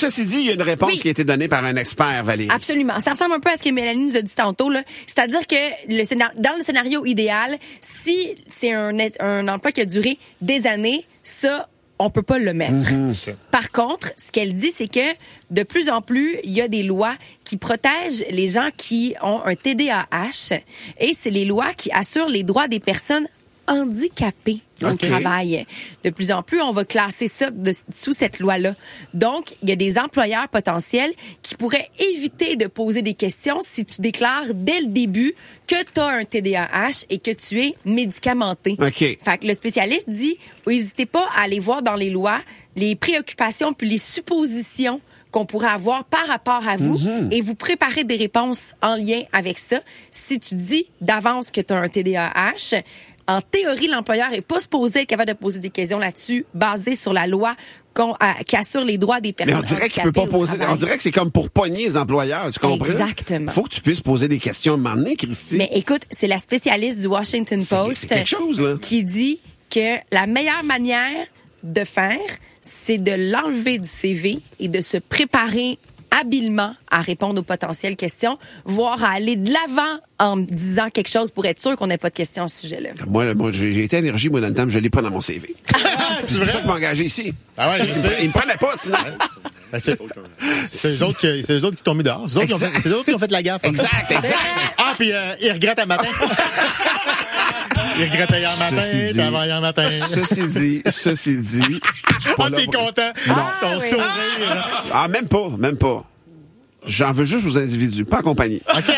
ceci dit, il y a une réponse Oui. qui a été donnée par un expert, Valérie. Absolument. Ça ressemble un peu à ce que Mélanie nous a dit tantôt, là. C'est-à-dire que le scénar- dans le scénario idéal, si c'est un, un emploi qui a duré des années, ça, on peut pas le mettre. Mm-hmm. Par contre, ce qu'elle dit, c'est que de plus en plus, il y a des lois qui protègent les gens qui ont un T D A H, et c'est les lois qui assurent les droits des personnes handicapées au OK. travail. De plus en plus, on va classer ça de- sous cette loi-là. Donc, il y a des employeurs potentiels qui pourraient éviter de poser des questions si tu déclares dès le début que tu as un T D A H et que tu es médicamenté. OK. Fait que le spécialiste dit, n'hésitez pas à aller voir dans les lois les préoccupations puis les suppositions qu'on pourrait avoir par rapport à vous Mm-hmm. et vous préparer des réponses en lien avec ça. Si tu dis d'avance que tu as un T D A H, en théorie, l'employeur est pas supposé être capable de poser des questions là-dessus basées sur la loi qu'on, euh, qui assure les droits des Mais personnes on dirait qu'il peut pas handicapées au poser. travail. On dirait que c'est comme pour pogner les employeurs, tu comprends? Exactement. Faut que tu puisses poser des questions à un moment donné, Christy. Mais écoute, c'est la spécialiste du Washington C'est- Post c'est quelque chose, là. qui dit que la meilleure manière de faire, c'est de l'enlever du C V et de se préparer habilement à répondre aux potentielles questions, voire à aller de l'avant en disant quelque chose pour être sûr qu'on n'ait pas de questions à ce sujet-là. Moi, là, moi j'ai j'ai été énergie, moi, dans le temps, mais je l'ai pas dans mon C V. Puis c'est pour ça que je m'ai engagé ici. Ah ouais, je il, sais. il me prenait pas, sinon. Ben, c'est c'est eux autres qui, c'est eux autres qui t'ont mis dehors. C'est eux autres qui ont fait- c'est eux autres qui ont fait la gaffe. Exact, exact. Ah, puis euh, ils regrettent un matin. Ils regrettaient hier matin, Ceci dit- puis avant hier matin. Ceci dit, ceci dit. je suis pas Ah, là t'es pour- content? Non. Ton oui. sourire. Ah, même pas, même pas. J'en veux juste aux individus, pas en compagnie.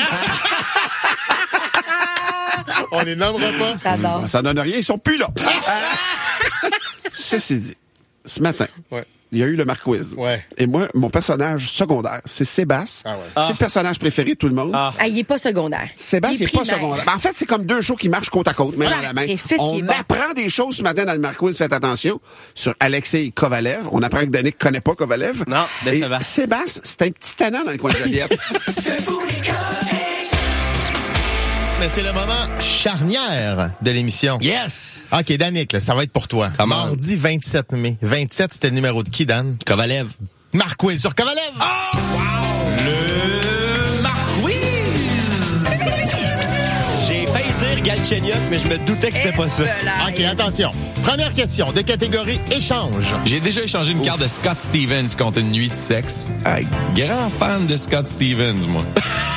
On les nommera pas. J'adore. Ça donne rien, ils sont plus là. Euh, Ceci dit, ce matin, Ouais. il y a eu le Marquiz. Ouais. Et moi, mon personnage secondaire, c'est Sébastien. Ah ouais. C'est le personnage préféré de tout le monde. Ah, il est pas secondaire. Sébastien Il n'est pas primaire. secondaire. Ben, en fait, c'est comme deux shows qui marchent côte à côte, main dans la main. Sacrifice On qui est bon. apprend des choses ce matin dans le Marquiz, faites attention, sur Alexei Kovalev. On apprend que Danick connaît pas Kovalev. Non, Et décevant. Sébastien, c'est un petit tannant dans le coin de Joliette. Mais c'est le moment charnière de l'émission. Yes! OK, Danick, là, ça va être pour toi. Come on. Mardi vingt-sept mai. vingt-sept, c'était le numéro de qui, Dan? Kovalev. Marquiz sur Kovalev. Le Marquiz! J'ai failli dire Galchenyuk, mais je me doutais que c'était pas ça. OK, attention. Première question de catégorie échange. J'ai déjà échangé une carte de Scott Stevens contre une nuit de sexe. Ah, grand fan de Scott Stevens, moi.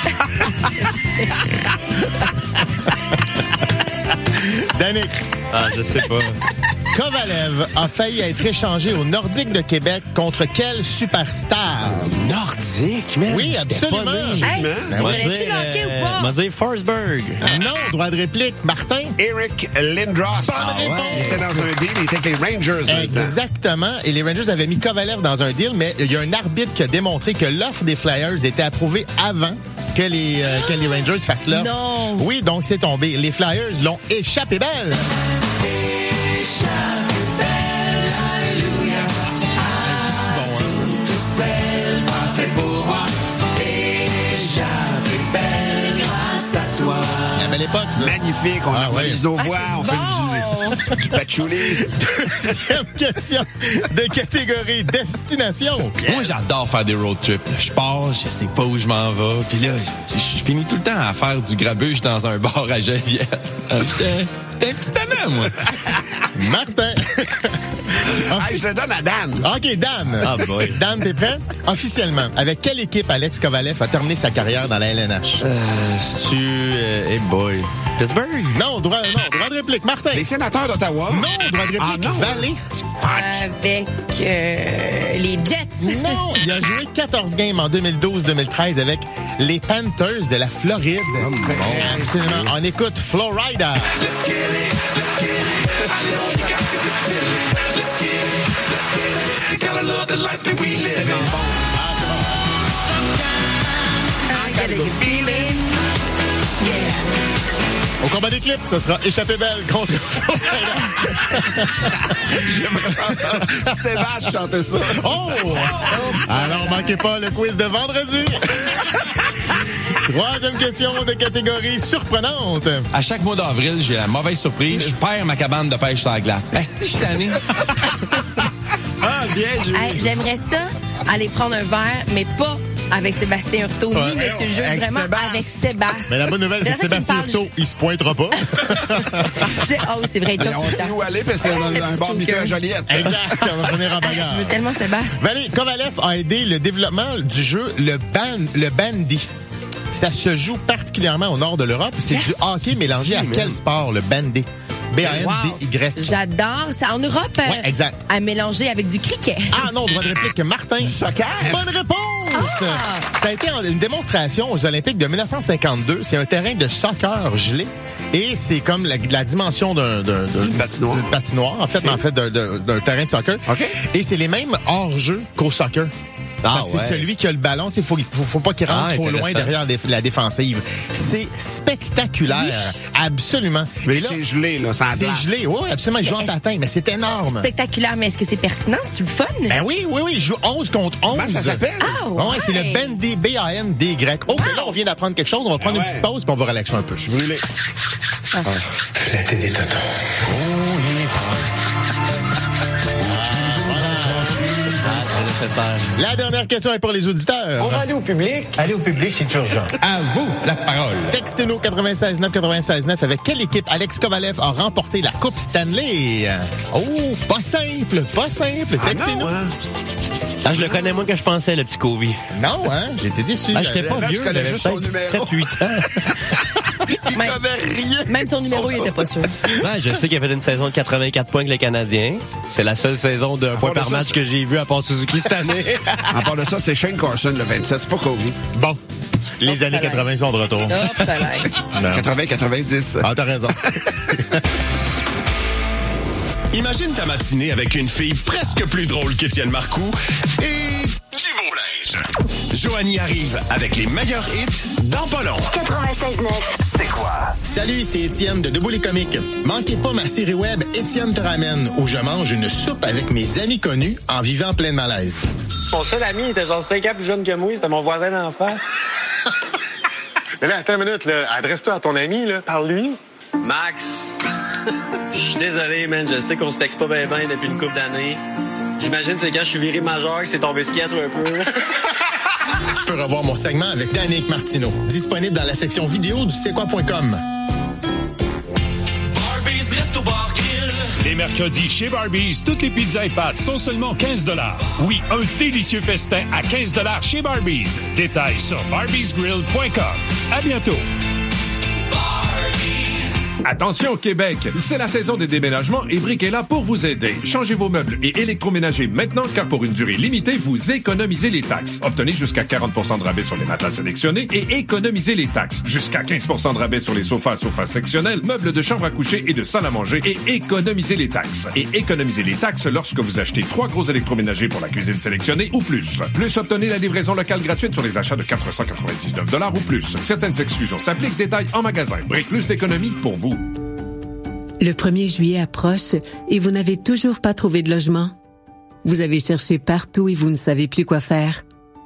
Danick, Ah, je sais pas. Kovalev a failli être échangé au Nordique de Québec contre quel superstar? Nordique, man. Oui, J'étais absolument. pas né. Hey, Ben tu ouais. connais-tu le hockey ou pas? M'a dit Forsberg. Non, droit de réplique. Martin? Eric Lindros. Bonne réponse. Il était dans un deal, il était avec les Rangers. dans le temps. Exactement. Et les Rangers avaient mis Kovalev dans un deal, mais il y a un arbitre qui a démontré que l'offre des Flyers était approuvée avant que les, euh, que les Rangers fassent l'offre. Non. Oui, donc c'est tombé. Les Flyers l'ont échappé belle. La belle époque, ça. Magnifique, on Ah, harmonise ouais. nos Ah, voix, c'est on bon. fait du, du patchouli. Deuxième question de catégorie destination. Moi, j'adore faire des road trips. Je pars, je sais pas où je m'en vais. Puis là, je, je finis tout le temps à faire du grabuge dans un bar à Joliette. J'étais j'étais un petit tannant, moi. Martin. Hey, je le donne à Dan. OK, Dan. Ah, boy. Dan, t'es prêt? Officiellement, avec quelle équipe Alex Kovalev a terminé sa carrière dans la L N H? Euh, tu euh, hey boy. Pittsburgh? Non, droit, non, droit de réplique. Martin. Les sénateurs d'Ottawa. Non, droit de réplique. Ah, non. Vallée. Avec euh, les Jets. Non, il a joué quatorze games en deux mille douze deux mille treize avec les Panthers de la Floride. Absolument. On écoute Florida. Au combat des clips, ce sera échappé belle contre Florida. J'aimerais ça entendre Sébastien chanter ça. Oh! Alors, manquez pas le quiz de vendredi. Troisième question de catégorie surprenante. À chaque mois d'avril, j'ai la mauvaise surprise. Je perds ma cabane de pêche sur la glace. Est-ce que je suis tanné? Ah, bien joué. Hey, j'aimerais ça aller prendre un verre, mais pas avec Sébastien Hurtaud, Ouais. ni Monsieur le juge, Avec vraiment Sébastien. avec Sébastien. Mais la bonne nouvelle, c'est que Sébastien Hurtaud, il se pointera pas. C'est- Oh, c'est vrai, Mais on sait où aller parce que c'était dans le un petit bar de joker. à Joliette. Exact, on va finir en Ah, bagarre. je veux tellement Sébastien. Valérie, Kovalev a aidé le développement du jeu le ban, le bandy. Ça se joue particulièrement au nord de l'Europe. C'est Yes. du hockey mélangé à quel sport, le bandy? B A N D Y. J'adore. C'est en Europe. euh, Ouais, exact. À mélanger avec du cricket. Ah non, droit de réplique, Martin. Du soccer. Bonne réponse! Ça a été une démonstration aux Olympiques de dix-neuf cent cinquante-deux. C'est un terrain de soccer gelé. Et c'est comme la, la dimension d'un, d'un, d'un- D'une patinoire. d'une patinoire, en fait, mais en fait, d'un, d'un, d'un terrain de soccer. OK. Et c'est les mêmes hors-jeu qu'au soccer. Ah, Fait que ouais. c'est celui qui a le ballon. Il faut, faut, faut pas qu'il rentre Ah, trop loin intéressant. derrière des- la défensive. C'est spectaculaire. Absolument. Mais Et là, c'est gelé, là, ça c'est glace. gelé, oui, absolument. Ils jouent en est-ce- patin, mais c'est énorme. Spectaculaire, mais est-ce que c'est pertinent? C'est-tu le fun? Ben oui, oui, oui, ils jouent onze contre onze. Comment ça s'appelle? Ah, Ouais, ouais. c'est le bandy, B A N D Y. OK, là, on vient d'apprendre quelque chose. On va prendre Ah une ouais. petite pause puis on va relaxer un peu. Je brûlé. Flatter des totons. La dernière question est pour les auditeurs. On va aller au public. Aller au public, c'est urgent. À vous la parole. Textez-nous quatre-vingt-seize neuf quatre-vingt-seize neuf avec quelle équipe Alex Kovalev a remporté la Coupe Stanley? Oh, pas simple, pas simple. Ah Textez-nous. non, hein? Ah, je le connais moins que je pensais, le petit Covey. Non, hein? J'étais déçu. Ah, j'étais pas là, tu vieux, connais j'avais juste son peut-être numéro. sept huit ans. Il Même- connaît rien. Même son numéro, il était pas sûr. Ouais, je sais qu'il a fait une saison de quatre-vingt-quatre points avec les Canadiens. C'est la seule saison d'un point part de par ça, match c'est- que j'ai vu à part Suzuki cette année. À part de ça, c'est Shane Carson, le vingt-sept. C'est pas Kobe. Bon. Les Oh, années palais. quatre-vingts sont de retour. Hop là. Non. quatre-vingts quatre-vingt-dix. Ah, t'as raison. Imagine ta matinée avec une fille presque plus drôle qu'Étienne Marcoux et du beau linge. Joanie arrive avec les meilleurs hits dans pas long. quatre-vingt-seize neuf. C'est quoi? Salut, c'est Étienne de Debout les comiques. Manquez pas ma série web Étienne te ramène, où je mange une soupe avec mes amis connus en vivant plein de malaise. Mon seul ami il était genre cinq ans plus jeune que moi, c'était mon voisin d'en face. Mais là, attends une minute, là. Adresse-toi à ton ami, là. Parle-lui. Max, je suis désolé, man, je sais qu'on se texte pas bien ben depuis une couple d'années. J'imagine c'est quand je suis viré majeur que c'est tombé sketch un peu. Tu peux revoir mon segment avec Danick Martineau, disponible dans la section vidéo du c'est quoi point com. Les mercredis chez Barbies, toutes les pizzas et pâtes sont seulement quinze dollars. Oui, un délicieux festin à quinze dollars chez Barbies. Détails sur barbies grill point com. À bientôt. Attention Québec, c'est la saison des déménagements et Brick est là pour vous aider. Changez vos meubles et électroménagers maintenant car pour une durée limitée, vous économisez les taxes. Obtenez jusqu'à quarante pour cent de rabais sur les matelas sélectionnés et économisez les taxes. Jusqu'à quinze pour cent de rabais sur les sofas, sofas sectionnels, meubles de chambre à coucher et de salle à manger et économisez les taxes. Et économisez les taxes lorsque vous achetez trois gros électroménagers pour la cuisine sélectionnée ou plus. Plus, obtenez la livraison locale gratuite sur les achats de quatre cent quatre-vingt-dix-neuf dollars ou plus. Certaines exclusions s'appliquent. Détails en magasin. Brick, plus d'économie pour vous. Le premier juillet approche et vous n'avez toujours pas trouvé de logement. Vous avez cherché partout et vous ne savez plus quoi faire.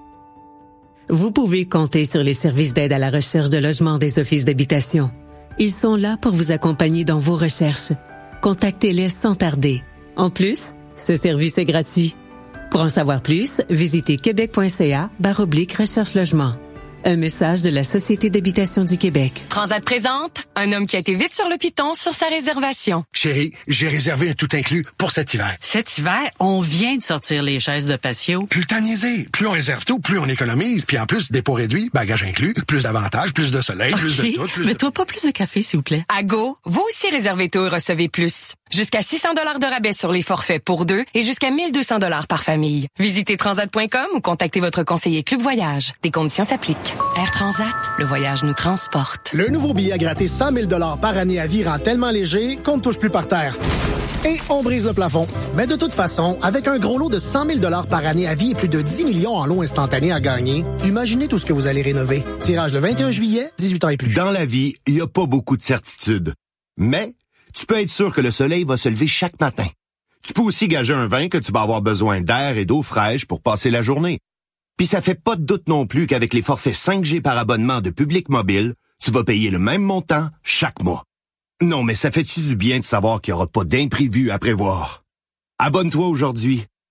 Vous pouvez compter sur les services d'aide à la recherche de logement des offices d'habitation. Ils sont là pour vous accompagner dans vos recherches. Contactez-les sans tarder. En plus, ce service est gratuit. Pour en savoir plus, visitez québec.ca barre oblique recherche logement. Un message de la Société d'habitation du Québec. Transat présente un homme qui a été vite sur le piton sur sa réservation. Chérie, j'ai réservé un tout inclus pour cet hiver. Cet hiver, on vient de sortir les chaises de patio. Plus le temps de niaiser. Plus on réserve tôt, plus on économise. Puis en plus, dépôt réduit, bagage inclus, plus d'avantages, plus de soleil, plus de tout, plus Mais de... toi, pas plus de café, s'il vous plaît. À Go, vous aussi réservez tôt et recevez plus. Jusqu'à six cents dollars de rabais sur les forfaits pour deux et jusqu'à mille deux cents dollars par famille. Visitez transat point com ou contactez votre conseiller Club Voyage. Des conditions s'appliquent. Air Transat, le voyage nous transporte. Le nouveau billet à gratter cent mille dollars par année à vie rend tellement léger qu'on ne touche plus par terre. Et on brise le plafond. Mais de toute façon, avec un gros lot de cent mille dollars par année à vie et plus de dix millions en lots instantanés à gagner, imaginez tout ce que vous allez rénover. Tirage le vingt et un juillet, dix-huit ans et plus. Dans la vie, il n'y a pas beaucoup de certitudes. Mais tu peux être sûr que le soleil va se lever chaque matin. Tu peux aussi gager un vin que tu vas avoir besoin d'air et d'eau fraîche pour passer la journée. Puis ça fait pas de doute non plus qu'avec les forfaits cinq G par abonnement de Public Mobile, tu vas payer le même montant chaque mois. Non, mais ça fait-tu du bien de savoir qu'il n'y aura pas d'imprévu à prévoir? Abonne-toi aujourd'hui.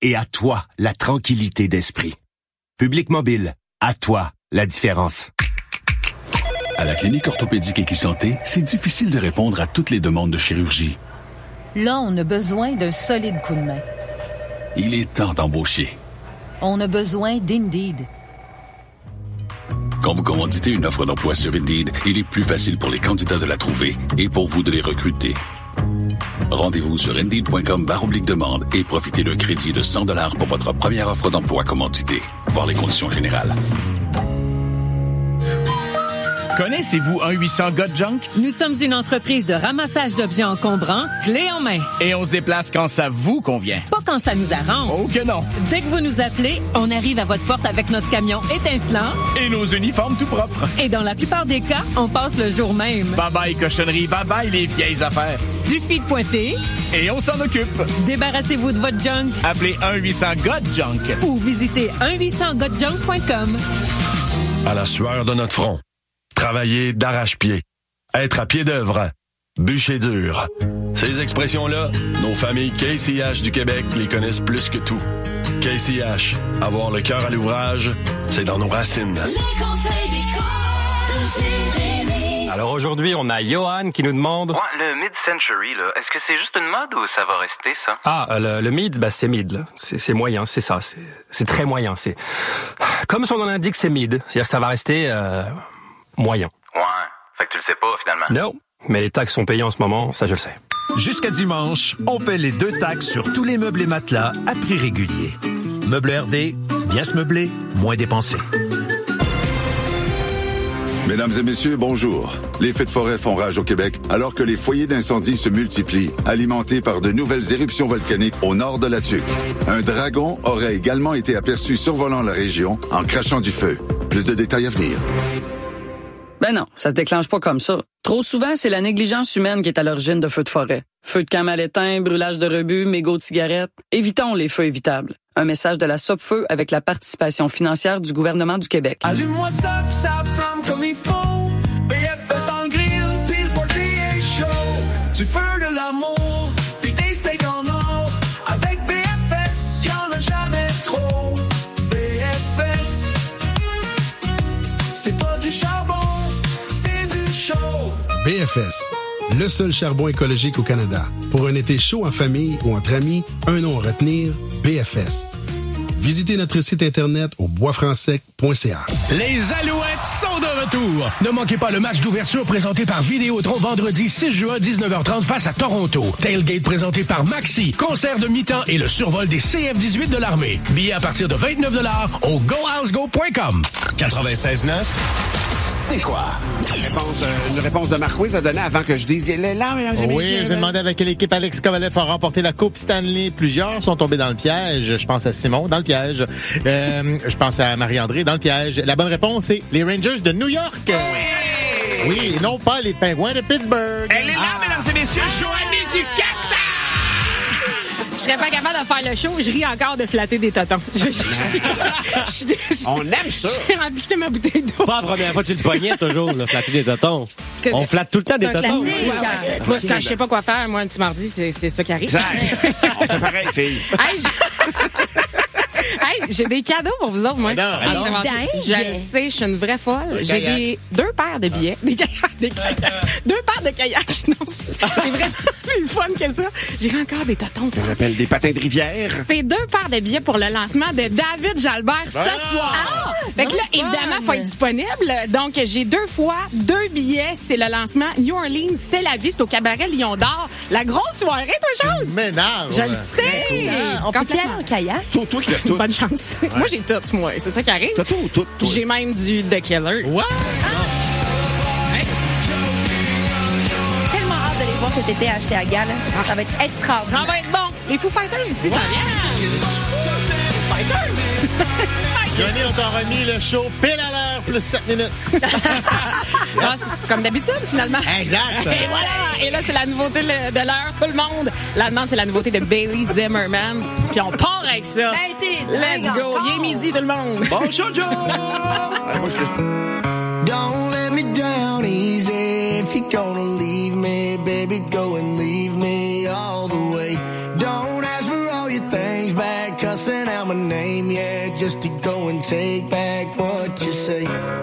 et à toi la tranquillité d'esprit. Public Mobile, à toi la différence. À la Clinique orthopédique Equisanté, c'est difficile de répondre à toutes les demandes de chirurgie. Là, on a besoin d'un solide coup de main. Il est temps d'embaucher. On a besoin d'Indeed. Quand vous commanditez une offre d'emploi sur Indeed, il est plus facile pour les candidats de la trouver et pour vous de les recruter. Rendez-vous sur Indeed.com barre oblique demande et profitez d'un crédit de cent dollars pour votre première offre d'emploi commanditée. Voir les conditions générales. Connaissez-vous un huit cents Got Junk? Nous sommes une entreprise de ramassage d'objets encombrants, clé en main. Et on se déplace quand ça vous convient. Pas quand ça nous arrange. Oh que non! Dès que vous nous appelez, on arrive à votre porte avec notre camion étincelant. Et nos uniformes tout propres. Et dans la plupart des cas, on passe le jour même. Bye bye cochonnerie, bye bye les vieilles affaires. Suffit de pointer. Et on s'en occupe. Débarrassez-vous de votre junk. Appelez un huit cents Got Junk. Ou visitez un huit cents got junk point com. À la sueur de notre front. Travailler d'arrache-pied. Être à pied d'œuvre. Bûcher dur. Ces expressions-là, nos familles K C H du Québec les connaissent plus que tout. K C H, avoir le cœur à l'ouvrage, c'est dans nos racines. Les conseils d'école de Jérémy. Alors aujourd'hui, on a Johan qui nous demande... Ouais, le mid-century, là, est-ce que c'est juste une mode ou ça va rester, ça? Ah, euh, le, le mid, bah, c'est mid, là. C'est, c'est moyen, c'est ça. C'est, c'est très moyen. C'est comme son nom l'indique, c'est mid. C'est-à-dire que ça va rester... Euh... moyen. Ouais, fait que tu le sais pas, finalement. Non, mais les taxes sont payées en ce moment, ça je le sais. Jusqu'à dimanche, on paie les deux taxes sur tous les meubles et matelas à prix régulier. Meubles R D, bien se meubler, moins dépenser. Mesdames et messieurs, bonjour. Les feux de forêt font rage au Québec alors que les foyers d'incendie se multiplient, alimentés par de nouvelles éruptions volcaniques au nord de la Tuque. Un dragon aurait également été aperçu survolant la région en crachant du feu. Plus de détails à venir. Ben non, ça se déclenche pas comme ça. Trop souvent, c'est la négligence humaine qui est à l'origine de feux de forêt. Feux de camp mal éteints, brûlage de rebuts, mégots de cigarettes. Évitons les feux évitables. Un message de la Sopfeu avec la participation financière du gouvernement du Québec. Allume-moi ça, que ça flamme comme il faut. B F S dans le grill, puis le party est chaud. Du feu de l'amour, puis des steaks en or. Avec B F S, y'en a jamais trop. B F S, c'est pas du charbon, c'est du chaud. B F S, le seul charbon écologique au Canada. Pour un été chaud en famille ou entre amis, un nom à retenir, B F S. Visitez notre site internet au bois franc sec point c a. Les Alouettes sont de retour. Ne manquez pas le match d'ouverture présenté par Vidéotron vendredi six juin dix-neuf heures trente face à Toronto. Tailgate présenté par Maxi. Concert de mi-temps et le survol des C F dix-huit de l'armée. Billets à partir de vingt-neuf dollars au go house go point com. quatre-vingt-seize neuf, c'est quoi? Une réponse, euh, une réponse de Marquise à donner avant que je dise. Elle est là, mesdames et Oui, messieurs. je vais demander avec quelle équipe Alex Kovalev a remporté la Coupe Stanley. Plusieurs sont tombés dans le piège. Je pense à Simon, dans le piège. Euh, je pense à Marie-André, dans le piège. La bonne réponse, c'est les Rangers de New York. Oui, oui, et non pas les Pingouins de Pittsburgh. Elle est là, ah. mesdames et messieurs, Joanie du Canada! Je serais pas capable de faire le show, je ris encore de flatter des totons. Je, je, je, je, On aime ça. J'ai remplissé ma bouteille d'eau. Pas la première fois que tu le pognais, toujours, là, flatter des totons. Que, On flatte tout le temps des totons. Ouais, ouais. Moi, quand je sais pas quoi faire, moi, un petit mardi, c'est, c'est ça qui arrive. Exact. On fait pareil, fille. Hey, je... Hey, j'ai des cadeaux pour vous autres, moi. Non, non. non. Je le sais, je suis une vraie folle. Le j'ai kayak. des deux paires de billets. Des kayaks, des kayaks. Deux paires de kayaks. Non, c'est vraiment plus fun que ça. J'ai encore des totons. On appelle des patins de rivière. C'est deux paires de billets pour le lancement de David Jalbert ce ah, soir. Ah, fait que là, évidemment, il faut être disponible. Donc, j'ai deux fois deux billets. C'est le lancement New Orleans, c'est la vie. C'est au cabaret Lion d'Or. La grosse soirée, toi, chose. Ménage. Je le sais. Ah, on peut y aller en kayak? Toi, toi qui l'as tout. Bonne chance. Ouais. Moi, j'ai tout, moi. C'est ça qui arrive. T'as tout, tout, tout. J'ai même du The Killer. What? Tellement hâte de les voir cet été à Chiaga, là. Ça va être extraordinaire. Ça va être bon. Les Foo Fighters ici, ça vient. Fighters. Johnny, on t'a remis le show pile à l'heure, plus sept minutes. Ah, comme d'habitude, finalement. Exact. Et voilà. Et là, c'est la nouveauté de l'heure. Tout le monde la demande, c'est la nouveauté de Bailey Zimmerman. Puis on part avec ça. Hey, t'es Let's dingue go. encore. Il est midi, tout le monde. Bon show, Joe! Allez, moi, je te... Don't let me down easy. If you're gonna leave me, baby, go and leave me all the way. Don't ask for all your things back, cause just to go and take back what you say.